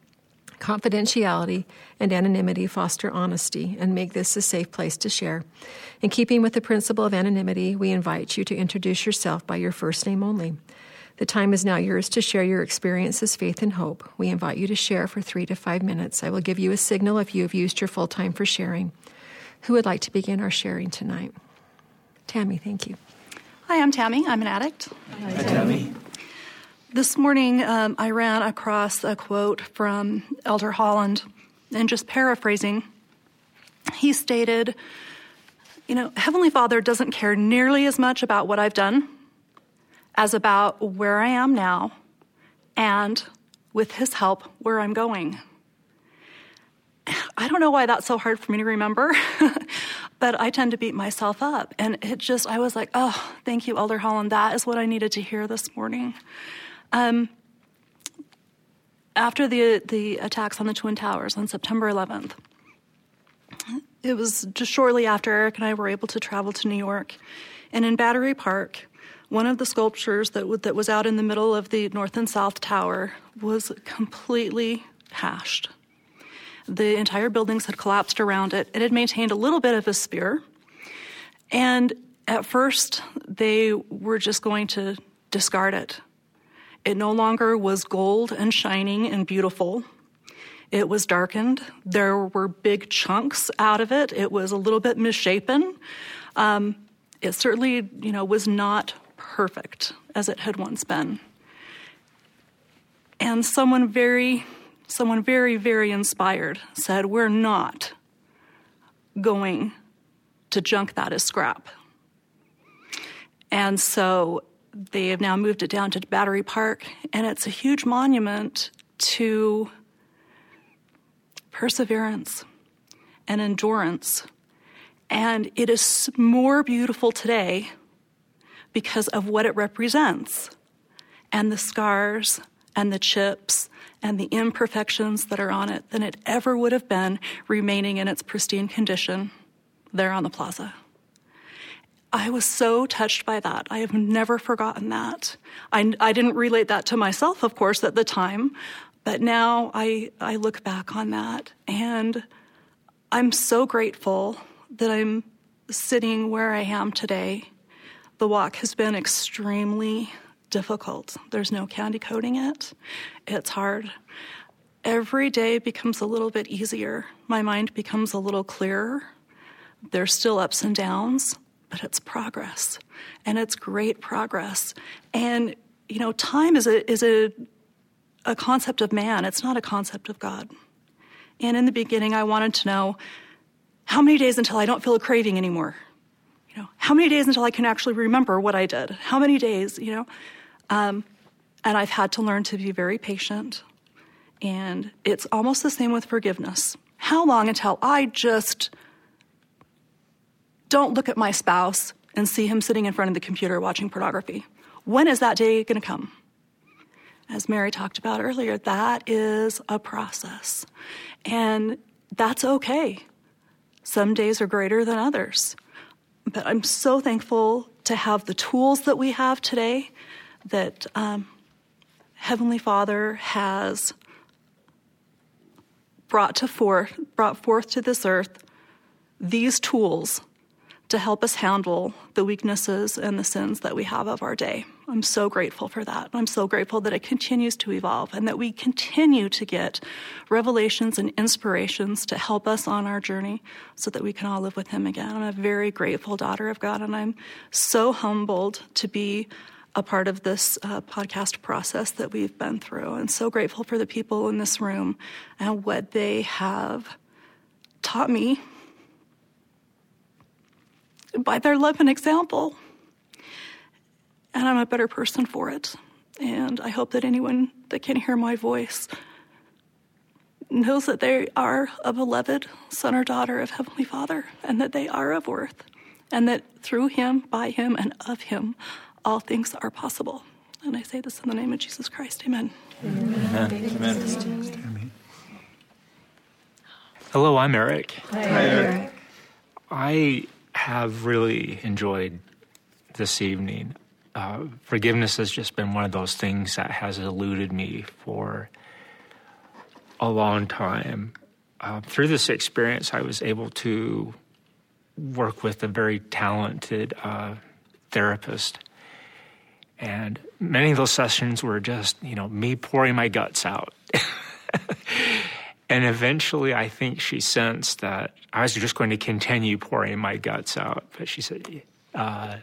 Confidentiality and anonymity foster honesty and make this a safe place to share. In keeping with the principle of anonymity, we invite you to introduce yourself by your first name only. The time is now yours to share your experiences, faith, and hope. We invite you to share for three to five minutes. I will give you a signal if you have used your full time for sharing. Who would like to begin our sharing tonight? Tammy, thank you. Hi, I'm Tammy. I'm an addict. Hi, Tammy. This morning, um, I ran across a quote from Elder Holland, and just paraphrasing, he stated, you know, Heavenly Father doesn't care nearly as much about what I've done as about where I am now and, with his help, where I'm going. I don't know why that's so hard for me to remember, but I tend to beat myself up. And it just, I was like, oh, thank you, Elder Holland. That is what I needed to hear this morning. Um, after the the attacks on the Twin Towers on September eleventh, it was just shortly after Eric and I were able to travel to New York. And in Battery Park, one of the sculptures that, w- that was out in the middle of the North and South Tower was completely hashed. The entire buildings had collapsed around it. It had maintained a little bit of a sphere. And at first, they were just going to discard it. It no longer was gold and shining and beautiful. It was darkened. There were big chunks out of it. It was a little bit misshapen. Um, it certainly, you know, was not perfect as it had once been. And someone very... Someone very, very inspired said, we're not going to junk that as scrap. And so they have now moved it down to Battery Park, and it's a huge monument to perseverance and endurance. And it is more beautiful today because of what it represents, and the scars and the chips and the imperfections that are on it than it ever would have been remaining in its pristine condition there on the plaza. I was so touched by that. I have never forgotten that. I, I didn't relate that to myself, of course, at the time, but now I, I look back on that, and I'm so grateful that I'm sitting where I am today. The walk has been extremely difficult. There's no candy coating it. It's hard. Every day becomes a little bit easier. My mind becomes a little clearer. There's still ups and downs, but it's progress, and it's great progress. And you know, time is a is a a concept of man. It's not a concept of God. And in the beginning, I wanted to know how many days until I don't feel a craving anymore. You know, how many days until I can actually remember what I did? How many days? You know. Um, and I've had to learn to be very patient. And it's almost the same with forgiveness. How long until I just don't look at my spouse and see him sitting in front of the computer watching pornography? When is that day going to come? As Mary talked about earlier, that is a process. And that's okay. Some days are greater than others. But I'm so thankful to have the tools that we have today, that um, Heavenly Father has brought to forth, brought forth to this earth these tools to help us handle the weaknesses and the sins that we have of our day. I'm so grateful for that. I'm so grateful that it continues to evolve and that we continue to get revelations and inspirations to help us on our journey so that we can all live with Him again. I'm a very grateful daughter of God, and I'm so humbled to be a part of this uh, podcast process that we've been through, and so grateful for the people in this room and what they have taught me by their love and example. And I'm a better person for it. And I hope that anyone that can hear my voice knows that they are a beloved son or daughter of Heavenly Father, and that they are of worth, and that through Him, by Him, and of Him, all things are possible. And I say this in the name of Jesus Christ. Amen. Amen. Amen. Amen. Hello, I'm Eric. Hi, Eric. I have really enjoyed this evening. Uh, forgiveness has just been one of those things that has eluded me for a long time. Uh, through this experience, I was able to work with a very talented uh, therapist. And many of those sessions were just, you know, me pouring my guts out. And eventually, I think she sensed that I was just going to continue pouring my guts out. But she said, uh,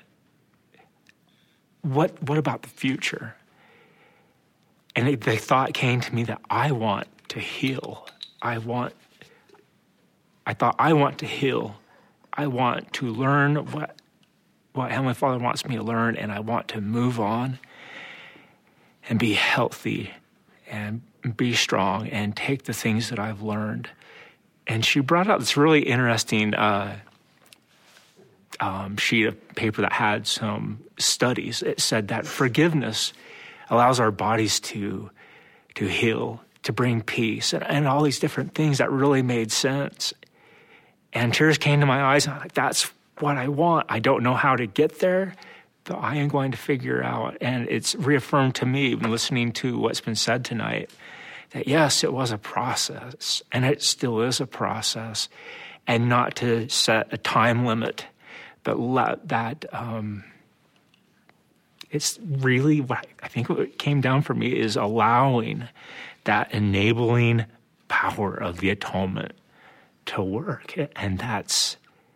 what, what about the future? And it, the thought came to me that I want to heal. I want, I thought, I want to heal. I want to learn what, what Heavenly Father wants me to learn, and I want to move on and be healthy and be strong and take the things that I've learned. And she brought out this really interesting uh, um, sheet of paper that had some studies. It said that forgiveness allows our bodies to to heal, to bring peace, and, and all these different things that really made sense. And tears came to my eyes, and I'm like, that's what I want. I don't know how to get there, but I am going to figure out. And it's reaffirmed to me, when listening to what's been said tonight, that yes, it was a process, and it still is a process, and not to set a time limit, but let that, um, it's really what I think what came down for me is allowing that enabling power of the atonement to work. And that's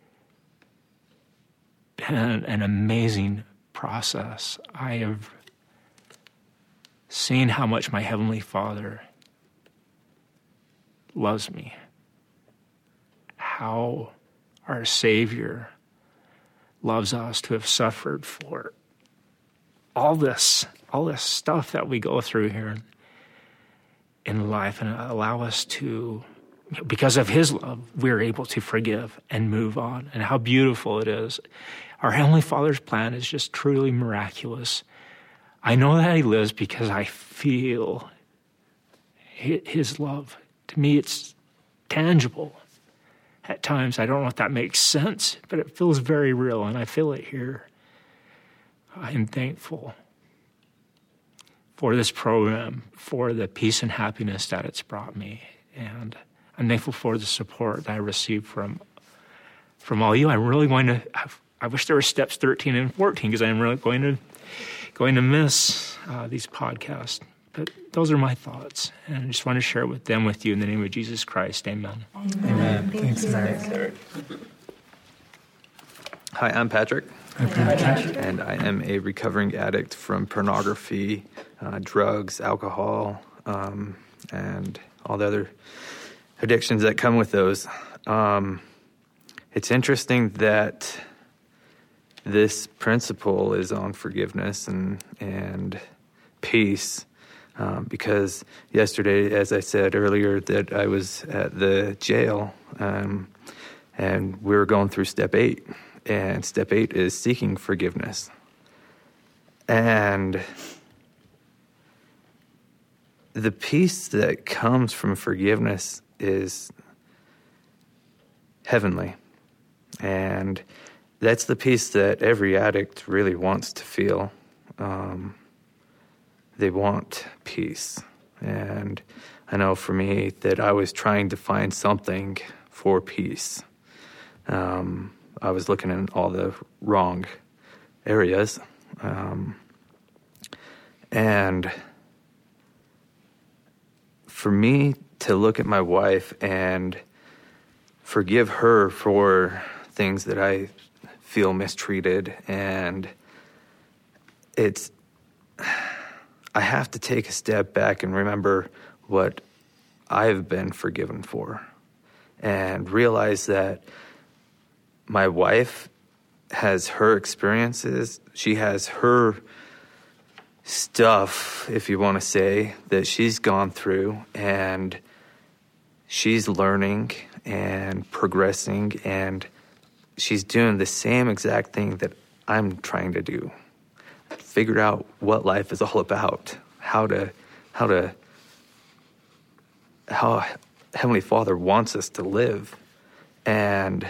been an amazing process. I have seen how much my Heavenly Father loves me, how our Savior loves us to have suffered for all this, all this stuff that we go through here in life, and allow us to, because of His love, we're able to forgive and move on. And how beautiful it is. Our Heavenly Father's plan is just truly miraculous. I know that He lives because I feel His love. To me, it's tangible. At times, I don't know if that makes sense, but it feels very real, and I feel it here. I am thankful for this program, for the peace and happiness that it's brought me. And I'm thankful for the support that I received from from all you. I'm really going to, I wish there were steps thirteen and fourteen, because I'm really going to going to miss uh, these podcasts. But those are my thoughts, and I just want to share with them with you in the name of Jesus Christ. Amen. Amen. Amen. Thanks, Thanks, Eric. Hi, I'm Patrick. Hi, Patrick. And I am a recovering addict from pornography, uh, drugs, alcohol, um, and all the other addictions that come with those. Um, it's interesting that this principle is on forgiveness and and peace. Um, because yesterday, as I said earlier, that I was at the jail, um, and we were going through step eight, and step eight is seeking forgiveness. And the peace that comes from forgiveness is heavenly, and that's the peace that every addict really wants to feel. Um, They want peace. And I know for me that I was trying to find something for peace. Um, I was looking in all the wrong areas. Um, and for me to look at my wife and forgive her for things that I feel mistreated, and it's... I have to take a step back and remember what I've been forgiven for, and realize that my wife has her experiences. She has her stuff, if you want to say, that she's gone through, and she's learning and progressing, and she's doing the same exact thing that I'm trying to do. Figure out what life is all about, how to, how to, how Heavenly Father wants us to live. And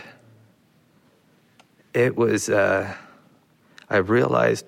it was, uh, I realized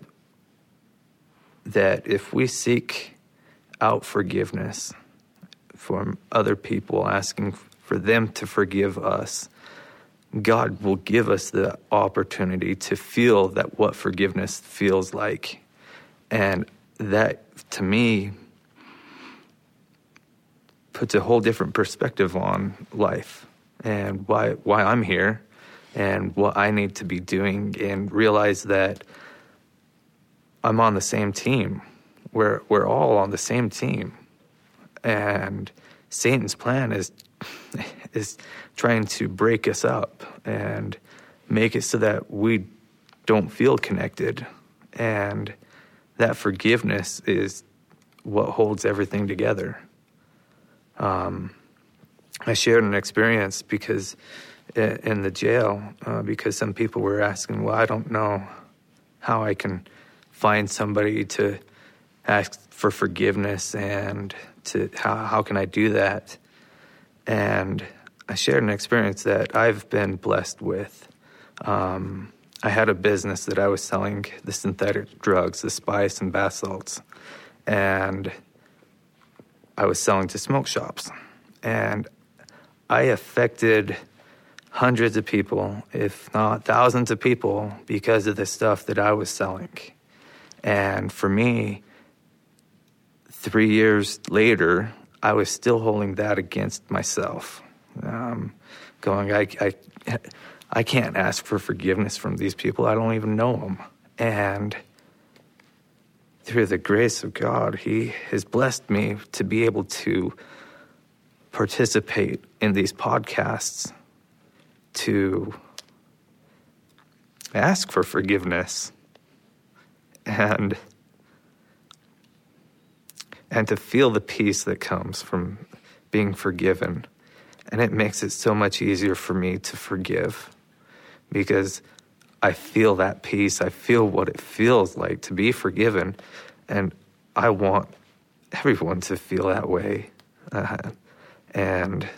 that if we seek out forgiveness from other people, asking for them to forgive us, God will give us the opportunity to feel that what forgiveness feels like. And that, to me, puts a whole different perspective on life and why why I'm here and what I need to be doing, and realize that I'm on the same team. We're we're all on the same team. And Satan's plan is is trying to break us up and make it so that we don't feel connected. And that forgiveness is what holds everything together. Um, I shared an experience because in the jail, uh, because some people were asking, well, I don't know how I can find somebody to ask for forgiveness, and to how, how can I do that? And I shared an experience that I've been blessed with. Um, I had a business that I was selling the synthetic drugs, the spice and bath salts, and I was selling to smoke shops. And I affected hundreds of people, if not thousands of people, because of the stuff that I was selling. And for me, three years later, I was still holding that against myself. Um, going, I, I, I can't ask for forgiveness from these people. I don't even know them. And through the grace of God, He has blessed me to be able to participate in these podcasts, to ask for forgiveness, and and to feel the peace that comes from being forgiven. And it makes it so much easier for me to forgive, because I feel that peace. I feel what it feels like to be forgiven, and I want everyone to feel that way. Uh, and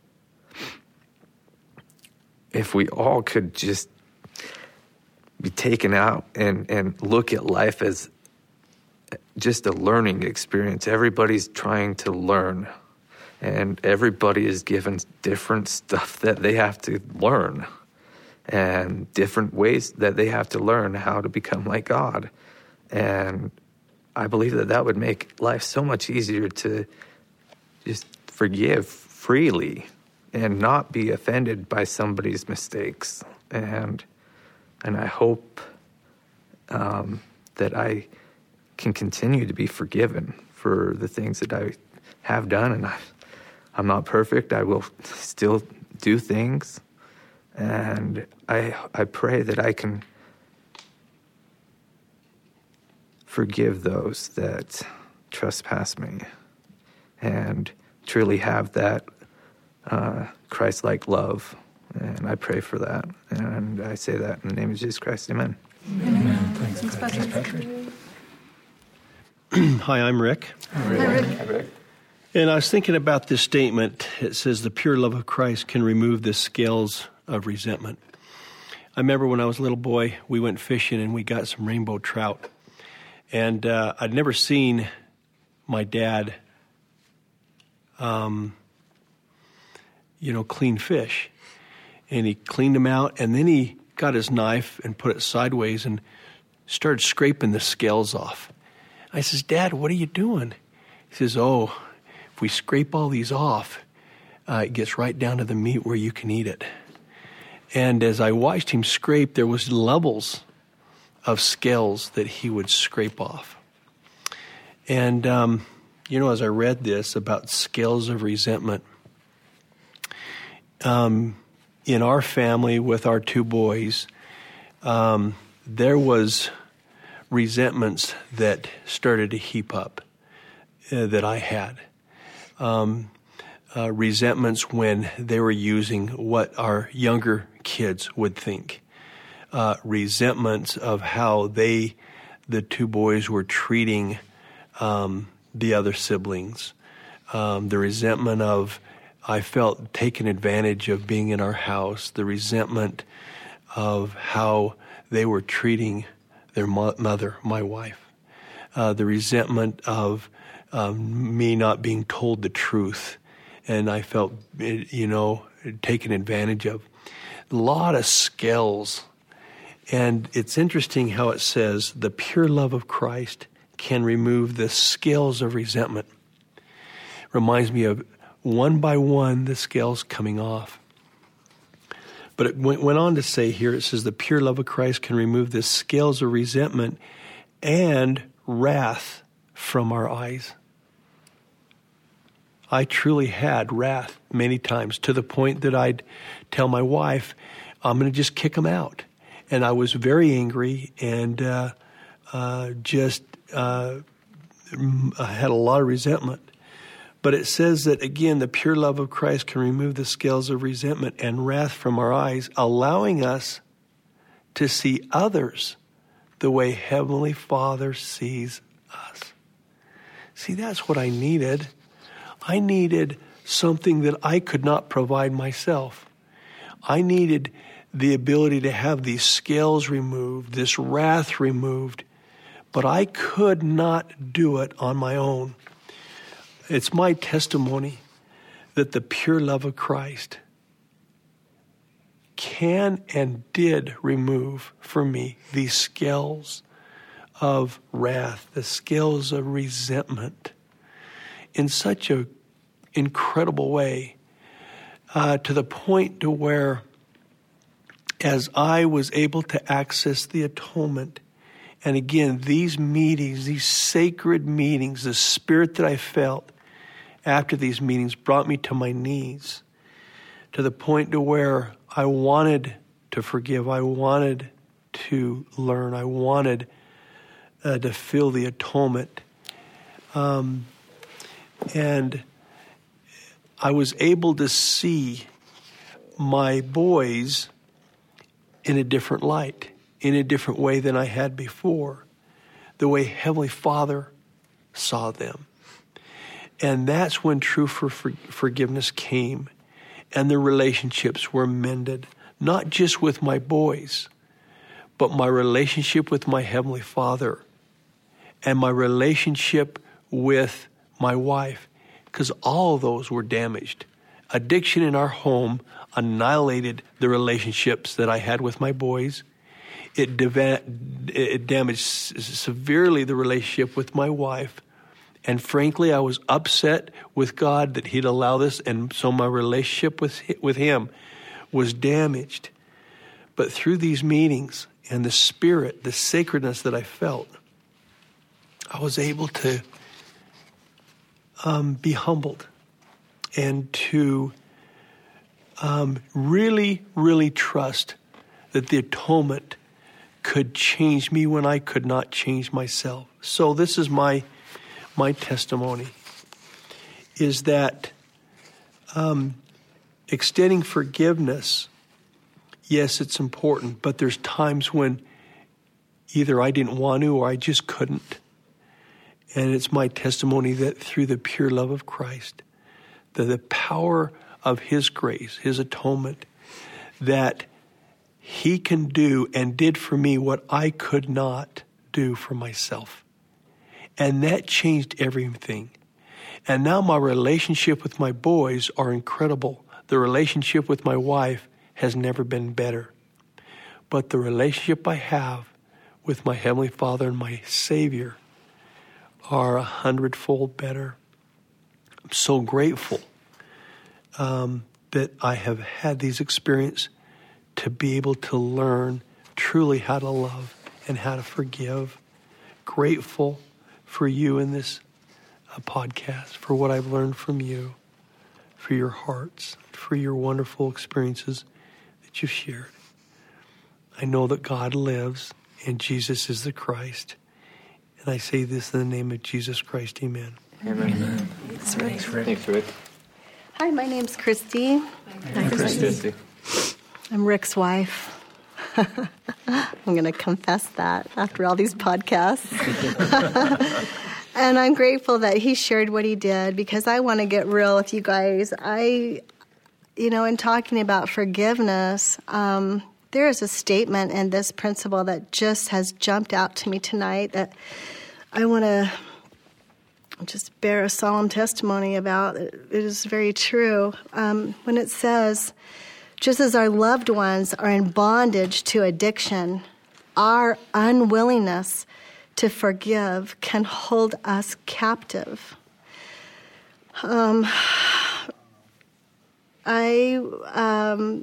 if we all could just be taken out and, and look at life as just a learning experience. Everybody's trying to learn, and everybody is given different stuff that they have to learn, and different ways that they have to learn how to become like God. And I believe that that would make life so much easier to just forgive freely and not be offended by somebody's mistakes. And and I hope um, that I can continue to be forgiven for the things that I have done. And I, I'm not perfect. I will still do things. And I I pray that I can forgive those that trespass me and truly have that uh, Christ-like love. And I pray for that. And I say that in the name of Jesus Christ. Amen. Amen. Amen. Thanks, Thanks Patrick. Patrick. Hi, I'm Rick. Hi, Rick. Hi, Rick. Hi, Rick. And I was thinking about this statement. It says, the pure love of Christ can remove the scales of resentment. I remember when I was a little boy, we went fishing and we got some rainbow trout. And uh, I'd never seen my dad, um, you know, clean fish. And he cleaned them out, and then he got his knife and put it sideways and started scraping the scales off. I says, Dad, what are you doing? He says, oh, if we scrape all these off, uh, it gets right down to the meat where you can eat it. And as I watched him scrape, there was levels of scales that he would scrape off. And, um, you know, as I read this about scales of resentment, um, in our family with our two boys, um, there was resentments that started to heap up uh, that I had. Um, uh, resentments when they were using what our younger kids would think. Uh, resentments of how they, the two boys, were treating um, the other siblings. Um, the resentment of, I felt taken advantage of being in our house. The resentment of how they were treating their mo- mother, my wife. Uh, the resentment of um, me not being told the truth. And I felt, you know, taken advantage of. A lot of scales. And it's interesting how it says, the pure love of Christ can remove the scales of resentment. Reminds me of one by one, the scales coming off. But it went, went on to say here, it says, the pure love of Christ can remove the scales of resentment and wrath from our eyes. I truly had wrath many times, to the point that I'd tell my wife, I'm going to just kick him out. And I was very angry and uh, uh, just uh, I had a lot of resentment. But it says that, again, the pure love of Christ can remove the scales of resentment and wrath from our eyes, allowing us to see others the way Heavenly Father sees us. See, that's what I needed. I needed something that I could not provide myself. I needed the ability to have these scales removed, this wrath removed, but I could not do it on my own. It's my testimony that the pure love of Christ can and did remove for me these scales of wrath, the scales of resentment, in such a incredible way, uh, to the point to where, as I was able to access the atonement, and again, these meetings, these sacred meetings, the spirit that I felt after these meetings brought me to my knees, to the point to where I wanted to forgive, I wanted to learn, I wanted uh, to feel the atonement. Um, and I was able to see my boys in a different light, in a different way than I had before, the way Heavenly Father saw them. And that's when true for, for, forgiveness came, and the relationships were mended, not just with my boys, but my relationship with my Heavenly Father and my relationship with my wife, because all of those were damaged. Addiction in our home annihilated the relationships that I had with my boys. It, deva- it damaged severely the relationship with my wife. And frankly, I was upset with God that He'd allow this, and so my relationship with with Him was damaged. But through these meetings and the Spirit, the sacredness that I felt, I was able to um, be humbled and to um, really, really trust that the atonement could change me when I could not change myself. So this is my my testimony, is that um, extending forgiveness, yes, it's important, but there's times when either I didn't want to or I just couldn't. And it's my testimony that through the pure love of Christ, that the power of His grace, His atonement, that He can do and did for me what I could not do for myself. And that changed everything. And now my relationship with my boys are incredible. The relationship with my wife has never been better. But the relationship I have with my Heavenly Father and my Savior are a hundredfold better. I'm so grateful um, that I have had these experiences to be able to learn truly how to love and how to forgive. Grateful for you in this uh, podcast, for what I've learned from you, for your hearts, for your wonderful experiences that you've shared. I know that God lives and Jesus is the Christ. And I say this in the name of Jesus Christ. Amen. Amen. Amen. Thanks, Rick. Thanks, Rick. Thanks, Rick. Hi, my name's Christy. Hi, Christy. I'm Rick's wife. I'm going to confess that after all these podcasts. And I'm grateful that he shared what he did, because I want to get real with you guys. I, you know, in talking about forgiveness, um, there is a statement in this principle that just has jumped out to me tonight that I want to just bear a solemn testimony about. It is very true. Um, when it says, just as our loved ones are in bondage to addiction, our unwillingness to forgive can hold us captive. Um, I, um,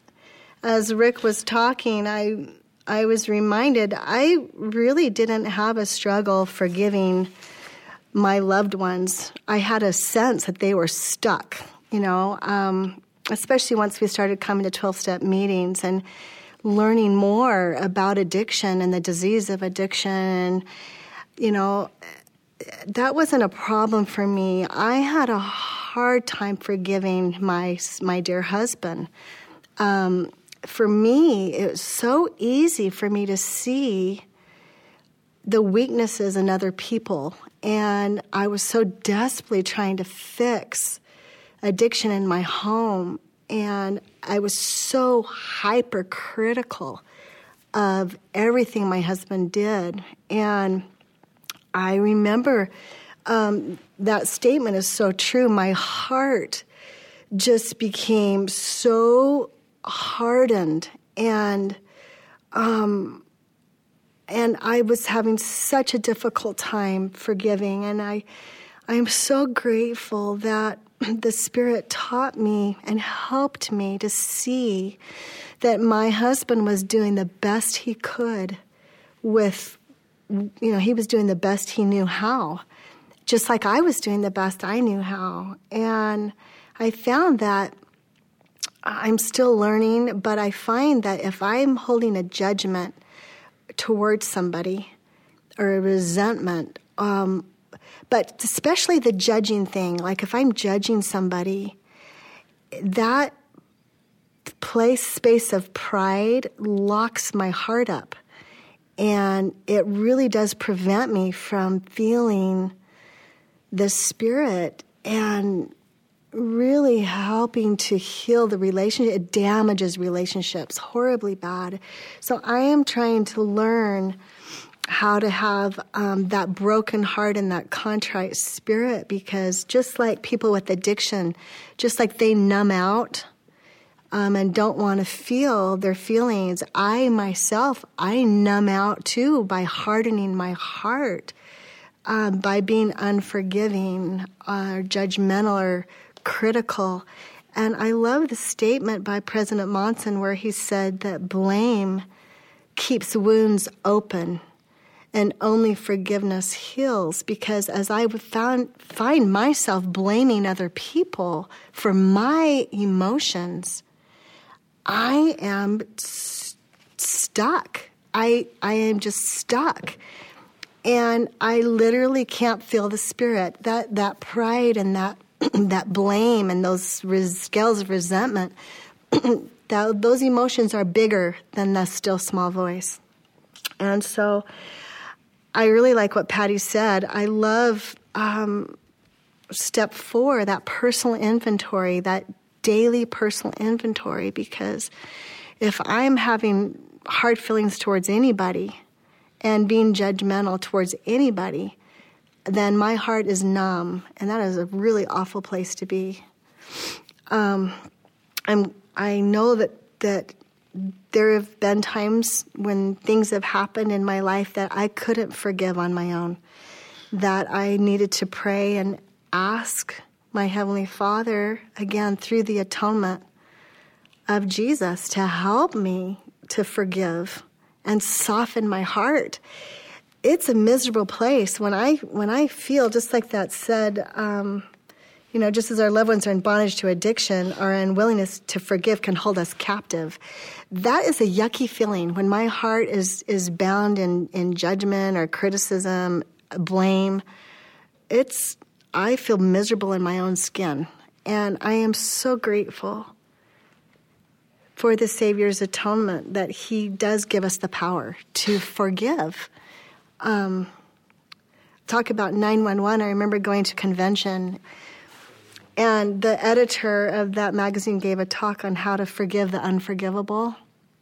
as Rick was talking, I, I was reminded I really didn't have a struggle forgiving my loved ones. I had a sense that they were stuck, you know, um, especially once we started coming to twelve-step meetings and learning more about addiction and the disease of addiction. You know, that wasn't a problem for me. I had a hard time forgiving my my dear husband. Um, for me, it was so easy for me to see the weaknesses in other people. And I was so desperately trying to fix addiction in my home. And I was so hypercritical of everything my husband did. And I remember um, that statement is so true. My heart just became so hardened, and um, and I was having such a difficult time forgiving. And I, I'm so grateful that the Spirit taught me and helped me to see that my husband was doing the best he could with, you know, he was doing the best he knew how, just like I was doing the best I knew how. And I found that I'm still learning, but I find that if I'm holding a judgment towards somebody or a resentment, um, but especially the judging thing, like if I'm judging somebody, that place, space of pride locks my heart up. And it really does prevent me from feeling the Spirit and really helping to heal the relationship. It damages relationships horribly bad. So I am trying to learn how to have um, that broken heart and that contrite spirit, because just like people with addiction, just like they numb out um, and don't want to feel their feelings, I myself, I numb out too by hardening my heart, um, by being unforgiving or judgmental or critical. And I love the statement by President Monson where he said that blame keeps wounds open and only forgiveness heals. Because as I found, find myself blaming other people for my emotions, I am st- stuck. I I am just stuck. And I literally can't feel the Spirit. That that pride and that that blame and those res- scales of resentment, that, those emotions are bigger than the still small voice. And so I really like what Patty said. I love um, step four, that personal inventory, that daily personal inventory, because if I'm having hard feelings towards anybody and being judgmental towards anybody, then my heart is numb, and that is a really awful place to be. Um, I'm, I know that, that there have been times when things have happened in my life that I couldn't forgive on my own, that I needed to pray and ask my Heavenly Father, again, through the atonement of Jesus, to help me to forgive and soften my heart. It's a miserable place when I when I feel, just like that said, um, you know, just as our loved ones are in bondage to addiction, our unwillingness to forgive can hold us captive. That is a yucky feeling when my heart is is bound in, in judgment or criticism, blame. It's I feel miserable in my own skin, and I am so grateful for the Savior's atonement that He does give us the power to forgive. Um, talk about nine one one. I remember going to convention, and the editor of that magazine gave a talk on how to forgive the unforgivable.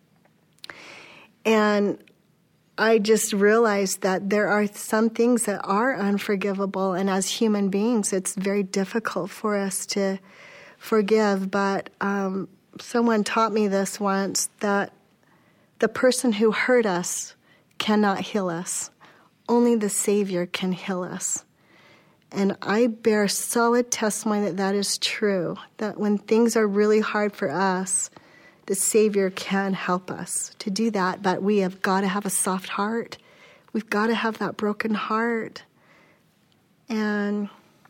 And I just realized that there are some things that are unforgivable, and as human beings, it's very difficult for us to forgive. But um, someone taught me this once, that the person who hurt us cannot heal us. Only the Savior can heal us. And I bear solid testimony that that is true, that when things are really hard for us, the Savior can help us to do that. But we have got to have a soft heart. We've got to have that broken heart. And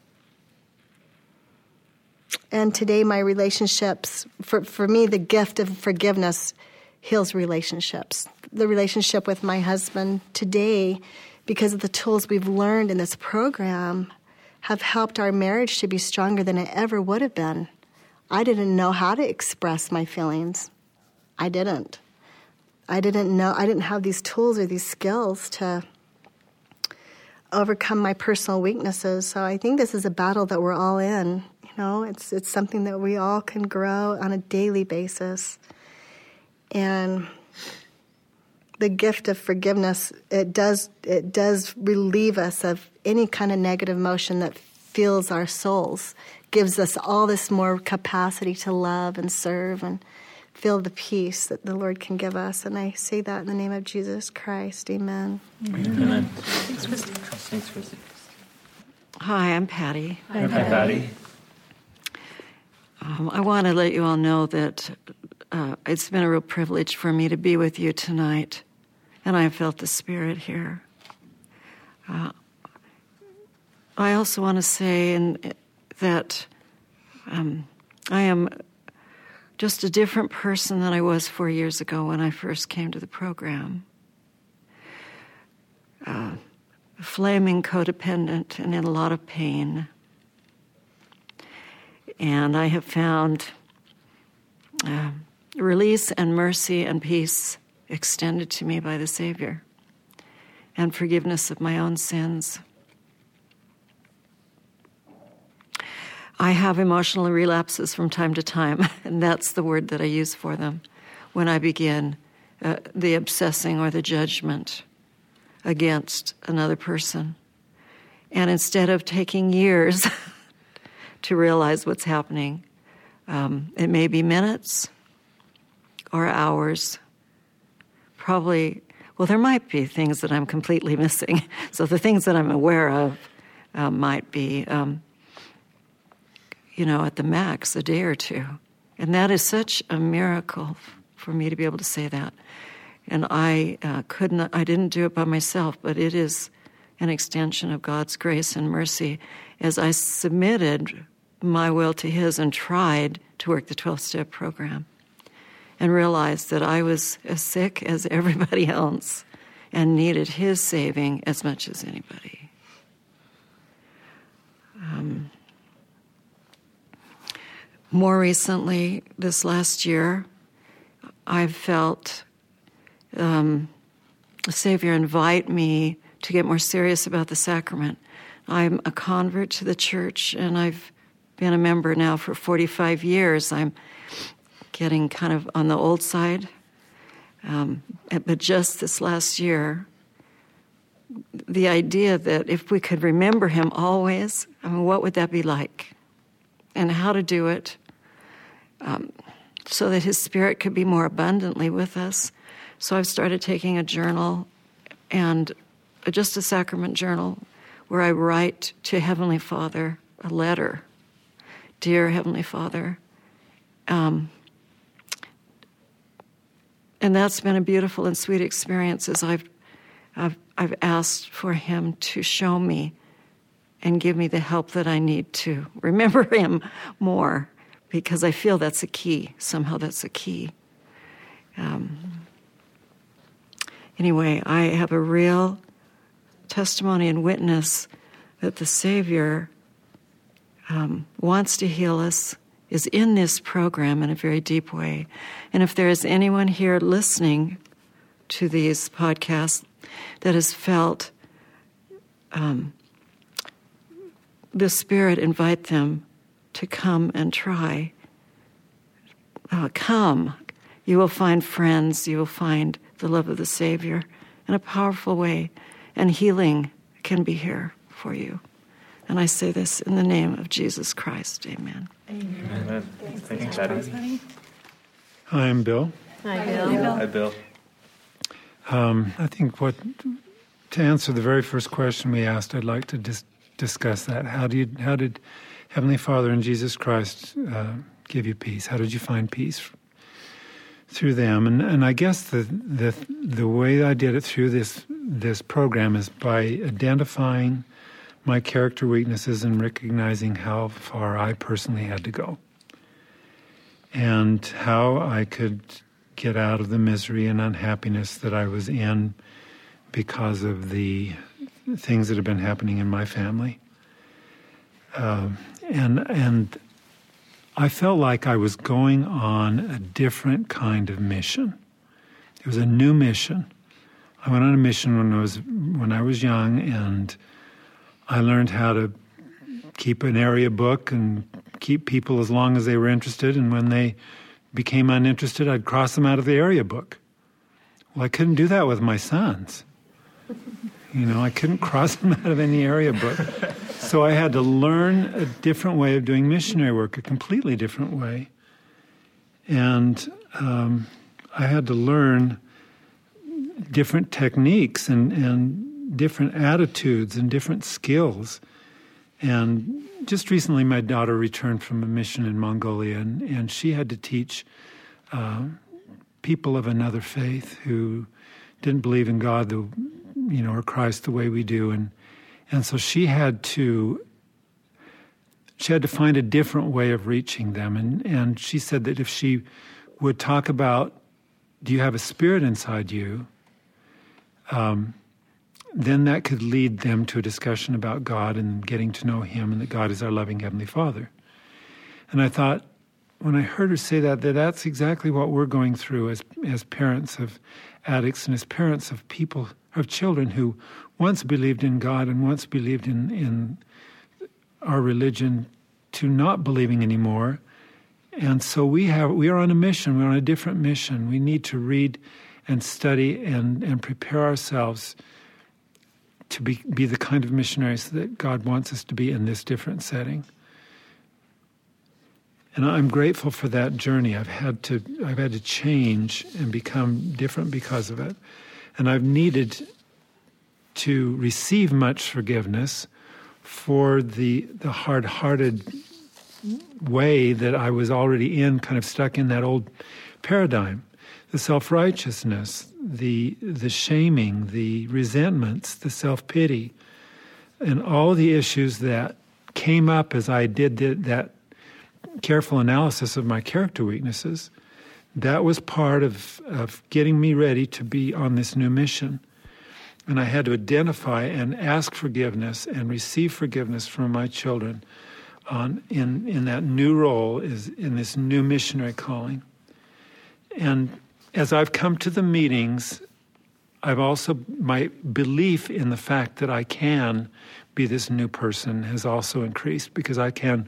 and today my relationships, for, for me, the gift of forgiveness heals relationships. The relationship with my husband today, because of the tools we've learned in this program, have helped our marriage to be stronger than it ever would have been. I didn't know how to express my feelings. I didn't. I didn't know, I didn't have these tools or these skills to overcome my personal weaknesses. So I think this is a battle that we're all in. You know, it's it's something that we all can grow on a daily basis. And the gift of forgiveness, it does it does relieve us of any kind of negative emotion that fills our souls, gives us all this more capacity to love and serve and feel the peace that the Lord can give us. And I say that in the name of Jesus Christ. Amen. Amen. Amen. Thanks, Christy. Thanks, Christy. Hi, I'm Patty. Hi, Hi Patty. Um, I want to let you all know that uh, it's been a real privilege for me to be with you tonight, and I have felt the Spirit here. Uh, I also want to say in, that um, I am just a different person than I was four years ago when I first came to the program. Uh, flaming codependent and in a lot of pain. And I have found uh, release and mercy and peace extended to me by the Savior, and forgiveness of my own sins. I have emotional relapses from time to time, and that's the word that I use for them when I begin uh, the obsessing or the judgment against another person. And instead of taking years to realize what's happening, um, it may be minutes or hours. Probably, well, there might be things that I'm completely missing. So the things that I'm aware of uh, might be, um, you know, at the max, a day or two. And that is such a miracle for me to be able to say that. And I uh, couldn't, I didn't do it by myself, but it is an extension of God's grace and mercy as I submitted my will to His and tried to work the twelve-step program and realized that I was as sick as everybody else and needed His saving as much as anybody. Um, more recently, this last year, I've felt um, the Savior invite me to get more serious about the sacrament. I'm a convert to the church, and I've been a member now for forty-five years. I'm getting kind of on the old side. Um, but just this last year, the idea that if we could remember Him always, I mean, what would that be like? And how to do it um, so that His Spirit could be more abundantly with us. So I've started taking a journal, and just a sacrament journal, where I write to Heavenly Father a letter. Dear Heavenly Father. Um, and that's been a beautiful and sweet experience as I've, I've, I've asked for Him to show me and give me the help that I need to remember Him more, because I feel that's a key. Somehow that's a key. Um, anyway, I have a real testimony and witness that the Savior Um, wants to heal us, is in this program in a very deep way. And if there is anyone here listening to these podcasts that has felt um, the Spirit invite them to come and try, uh, come. You will find friends, you will find the love of the Savior in a powerful way, and healing can be here for you. And I say this in the name of Jesus Christ. Amen. Amen. Amen. Thanks, Thanks Patty. Hi, I'm Bill. Hi, Bill. Hi, Bill. Um, I think what, to answer the very first question we asked, I'd like to just discuss that. How do you, how did Heavenly Father and Jesus Christ uh, give you peace? How did you find peace through them? And and I guess the the the way I did it through this this program is by identifying my character weaknesses and recognizing how far I personally had to go, and how I could get out of the misery and unhappiness that I was in because of the things that have been happening in my family. Uh, and and I felt like I was going on a different kind of mission. It was a new mission. I went on a mission when I was when I was young, and I learned how to keep an area book and keep people as long as they were interested, and when they became uninterested, I'd cross them out of the area book. Well, I couldn't do that with my sons. You know, I couldn't cross them out of any area book. So I had to learn a different way of doing missionary work, a completely different way. And um, I had to learn different techniques and, and different attitudes and different skills. And just recently my daughter returned from a mission in Mongolia, and, and she had to teach uh, people of another faith who didn't believe in God, the, you know, or Christ the way we do. And and so she had to she had to find a different way of reaching them. And, and she said that if she would talk about, do you have a spirit inside you? Um, then that could lead them to a discussion about God and getting to know Him, and that God is our loving Heavenly Father. And I thought, when I heard her say that, that that's exactly what we're going through as as parents of addicts and as parents of people, of children who once believed in God and once believed in, in our religion, to not believing anymore. And so we have we are on a mission. We're on a different mission. We need to read and study and, and prepare ourselves to be, be the kind of missionaries that God wants us to be in this different setting. And I'm grateful for that journey. I've had to I've had to change and become different because of it. And I've needed to receive much forgiveness for the the hard-hearted way that I was already in, kind of stuck in that old paradigm. The self-righteousness, the the shaming, the resentments, the self-pity, and all the issues that came up as I did the, that careful analysis of my character weaknesses. That was part of, of getting me ready to be on this new mission. And I had to identify and ask forgiveness and receive forgiveness from my children on in, in that new role, is in this new missionary calling. And as I've come to the meetings, I've also, my belief in the fact that I can be this new person has also increased, because I can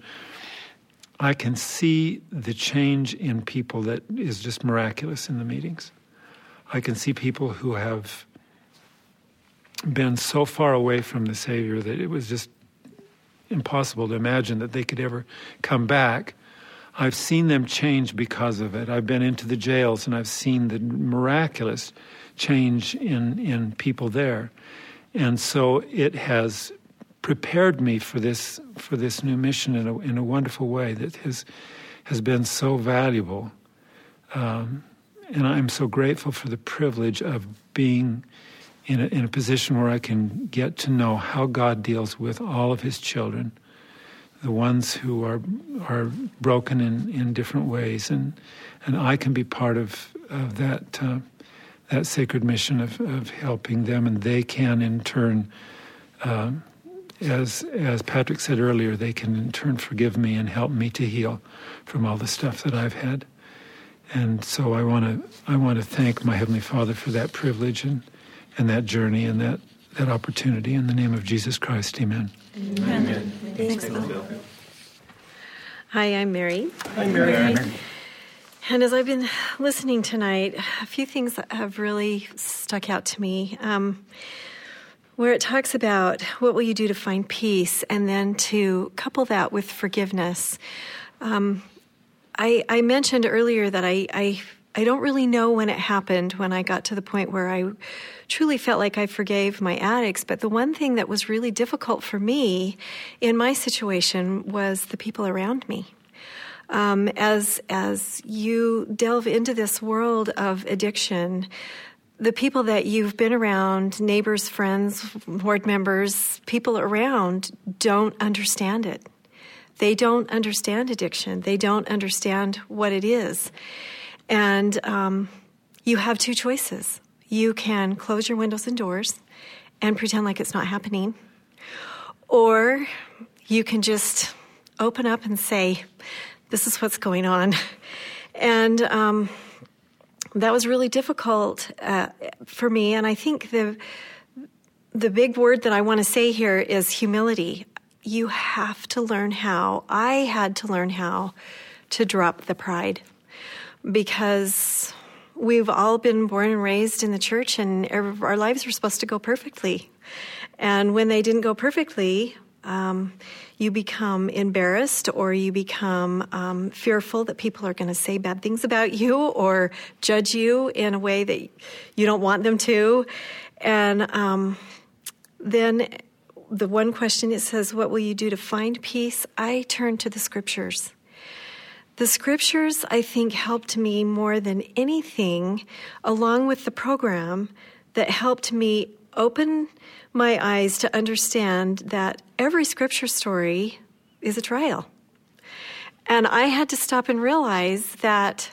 I can see the change in people that is just miraculous in the meetings. I can see people who have been so far away from the Savior that it was just impossible to imagine that they could ever come back. I've seen them change because of it. I've been into the jails and I've seen the miraculous change in, in people there. And so it has prepared me for this for this new mission in a in a wonderful way that has has been so valuable. Um, and I'm so grateful for the privilege of being in a, in a position where I can get to know how God deals with all of His children, the ones who are are broken in, in different ways, and and I can be part of of that uh, that sacred mission of, of helping them, and they can in turn, uh, as as Patrick said earlier, they can in turn forgive me and help me to heal from all the stuff that I've had. And so I want to I want to thank my Heavenly Father for that privilege and and that journey and that that opportunity. In the name of Jesus Christ, amen. Amen. Amen. Thanks, Bill. Hi, I'm Mary. Hi, Mary. Mary. And as I've been listening tonight, a few things that have really stuck out to me. Um, where it talks about what will you do to find peace, and then to couple that with forgiveness. Um, I, I mentioned earlier that I, I I don't really know when it happened, when I got to the point where I truly felt like I forgave my addicts. But the one thing that was really difficult for me in my situation was the people around me. Um, as as you delve into this world of addiction, the people that you've been around, neighbors, friends, ward members, people around don't understand it. They don't understand addiction. They don't understand what it is. And um, you have two choices. You can close your windows and doors and pretend like it's not happening, or you can just open up and say, this is what's going on. And um, that was really difficult uh, for me. And I think the the big word that I want to say here is humility. You have to learn how, I had to learn how to drop the pride, because we've all been born and raised in the church, and our lives were supposed to go perfectly. And when they didn't go perfectly, um, you become embarrassed, or you become um, fearful that people are going to say bad things about you or judge you in a way that you don't want them to. And um, then the one question, it says, what will you do to find peace? I turn to the scriptures. The scriptures, I think, helped me more than anything, along with the program, that helped me open my eyes to understand that every scripture story is a trial. And I had to stop and realize that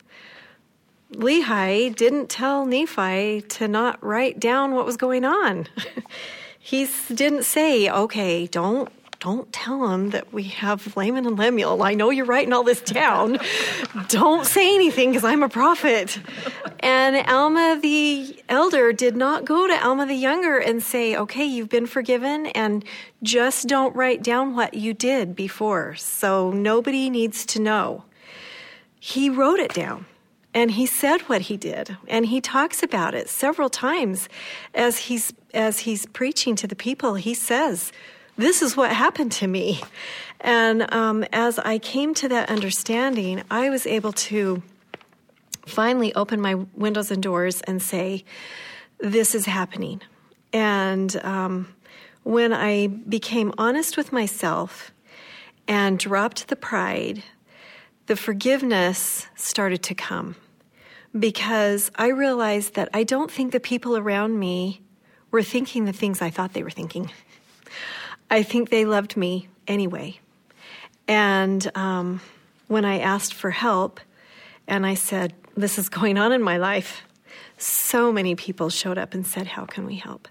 Lehi didn't tell Nephi to not write down what was going on. He didn't say, okay, don't Don't tell him that we have Laman and Lemuel. I know you're writing all this down. Don't say anything, because I'm a prophet. And Alma the elder did not go to Alma the younger and say, okay, you've been forgiven, and just don't write down what you did before, so nobody needs to know. He wrote it down, and he said what he did, and he talks about it several times as he's as he's preaching to the people. He says, this is what happened to me. And um, as I came to that understanding, I was able to finally open my windows and doors and say, this is happening. And um, when I became honest with myself and dropped the pride, the forgiveness started to come, because I realized that I don't think the people around me were thinking the things I thought they were thinking. I think they loved me anyway. And um, when I asked for help and I said, this is going on in my life, so many people showed up and said, how can we help?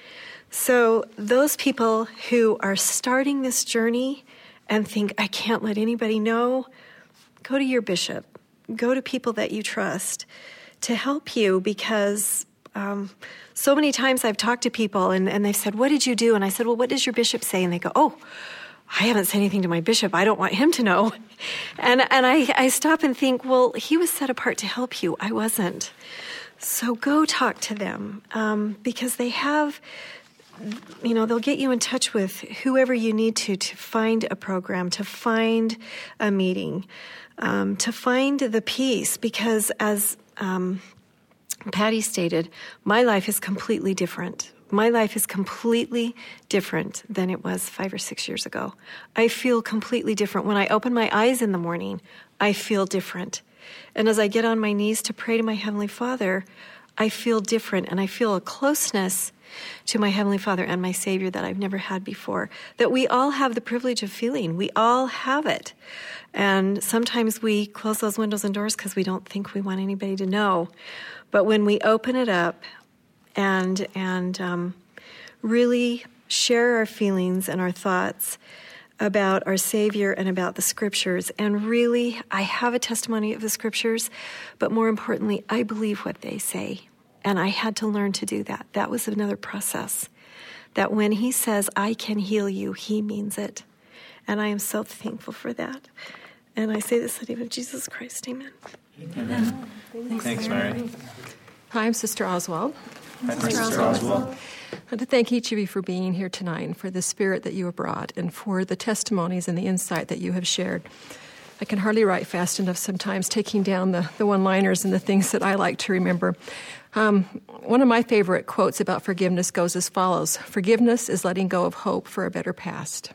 So those people who are starting this journey and think, I can't let anybody know, go to your bishop. Go to people that you trust to help you, because um, so many times I've talked to people and, and they've said, what did you do? And I said, well, what does your bishop say? And they go, oh, I haven't said anything to my bishop. I don't want him to know. And and I, I stop and think, well, he was set apart to help you. I wasn't. So go talk to them, um, because they have, you know, they'll get you in touch with whoever you need to to find a program, to find a meeting, um, to find the peace. Because as um, Patty stated, my life is completely different. My life is completely different than it was five or six years ago. I feel completely different. When I open my eyes in the morning, I feel different. And as I get on my knees to pray to my Heavenly Father, I feel different, and I feel a closeness to my Heavenly Father and my Savior that I've never had before, that we all have the privilege of feeling. We all have it. And sometimes we close those windows and doors because we don't think we want anybody to know. But when we open it up and and um, really share our feelings and our thoughts about our Savior and about the Scriptures, and really, I have a testimony of the Scriptures, but more importantly, I believe what they say. And I had to learn to do that. That was another process. That when he says, I can heal you, he means it. And I am so thankful for that. And I say this in the name of Jesus Christ. Amen. Amen. Thanks, Thanks Mary. Mary. Hi, I'm Sister Oswald. Hi, Sister, Sister Oswald. I want to thank each of you for being here tonight, and for the spirit that you have brought, and for the testimonies and the insight that you have shared. I can hardly write fast enough sometimes, taking down the, the one-liners and the things that I like to remember. Um, one of my favorite quotes about forgiveness goes as follows: "Forgiveness is letting go of hope for a better past,"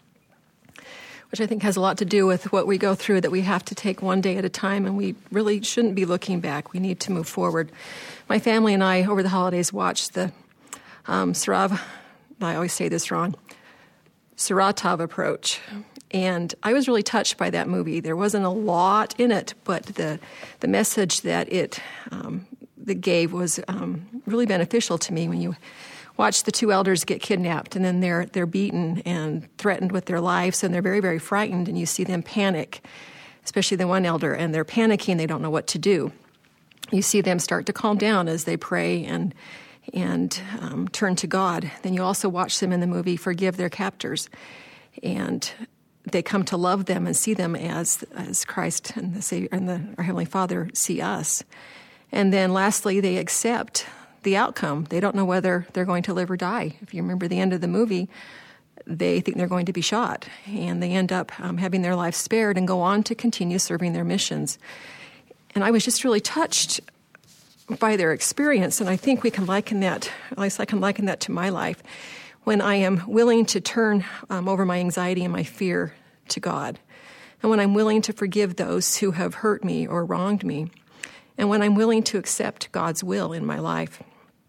which I think has a lot to do with what we go through, that we have to take one day at a time, and we really shouldn't be looking back. We need to move forward. My family and I, over the holidays, watched the um, Sarav, I always say this wrong, Saratov Approach. And I was really touched by that movie. There wasn't a lot in it, but the the message that it um, that gave was um, really beneficial to me. When you watch the two elders get kidnapped, and then they're they're beaten and threatened with their lives, and they're very, very frightened, and you see them panic, especially the one elder, and they're panicking. They don't know what to do. You see them start to calm down as they pray and and um, turn to God. Then you also watch them in the movie forgive their captors, and they come to love them and see them as as Christ and the Savior and the, our Heavenly Father see us. And then lastly, they accept the outcome. They don't know whether they're going to live or die. If you remember the end of the movie, they think they're going to be shot, and they end up um, having their life spared and go on to continue serving their missions. And I was just really touched by their experience, and I think we can liken that, at least I can liken that to my life, when I am willing to turn um, over my anxiety and my fear to God, and when I'm willing to forgive those who have hurt me or wronged me, and when I'm willing to accept God's will in my life.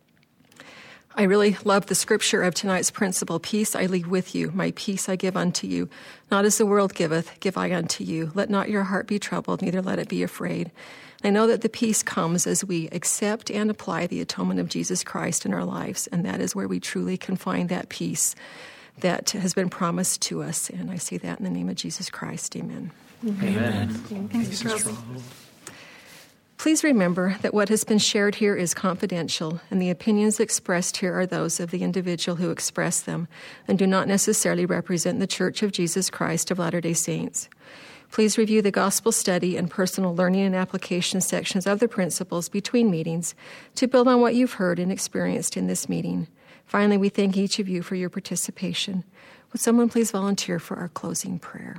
I really love the scripture of tonight's principle: "Peace I leave with you, my peace I give unto you. Not as the world giveth, give I unto you. Let not your heart be troubled, neither let it be afraid." I know that the peace comes as we accept and apply the atonement of Jesus Christ in our lives, and that is where we truly can find that peace that has been promised to us. And I say that in the name of Jesus Christ. Amen. Amen. Thanks, Charles. Please remember that what has been shared here is confidential, and the opinions expressed here are those of the individual who expressed them and do not necessarily represent the Church of Jesus Christ of Latter-day Saints. Please review the gospel study and personal learning and application sections of the principles between meetings to build on what you've heard and experienced in this meeting. Finally, we thank each of you for your participation. Would someone please volunteer for our closing prayer?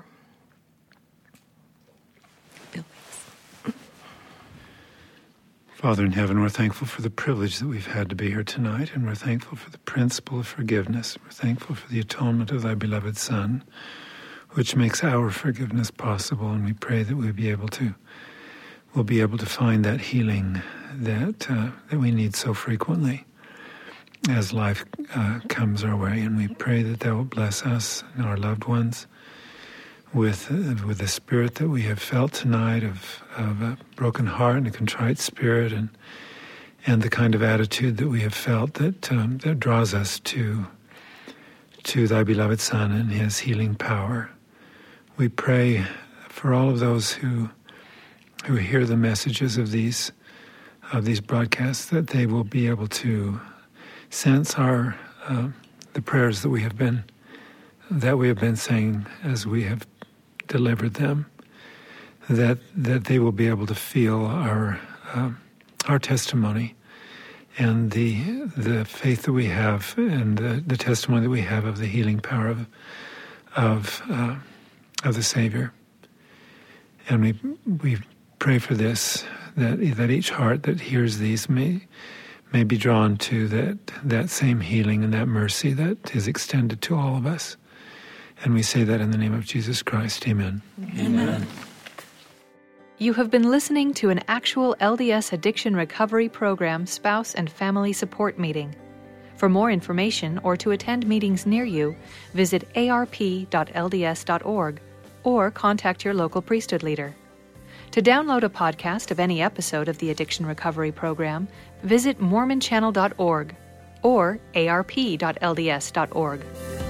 Father in heaven, we're thankful for the privilege that we've had to be here tonight, and we're thankful for the principle of forgiveness. We're thankful for the atonement of thy beloved Son, which makes our forgiveness possible, and we pray that we'll be able to we'll be able to find that healing that uh, that we need so frequently as life uh, comes our way. And we pray that thou will bless us and our loved ones with uh, with the spirit that we have felt tonight of of a broken heart and a contrite spirit, and and the kind of attitude that we have felt that um, that draws us to to thy beloved Son and his healing power. We pray for all of those who who hear the messages of these of these broadcasts, that they will be able to sense our uh, the prayers that we have been that we have been saying as we have delivered them. That that they will be able to feel our uh, our testimony and the the faith that we have, and the, the testimony that we have of the healing power of of. Uh, of the Savior. And we we pray for this, that that each heart that hears these may may be drawn to that that same healing and that mercy that is extended to all of us. And we say that in the name of Jesus Christ. Amen. Amen. You have been listening to an actual L D S Addiction Recovery Program spouse and family support meeting. For more information or to attend meetings near you, visit a r p dot l d s dot org or contact your local priesthood leader. To download a podcast of any episode of the Addiction Recovery Program, visit mormon channel dot org or a r p dot l d s dot org.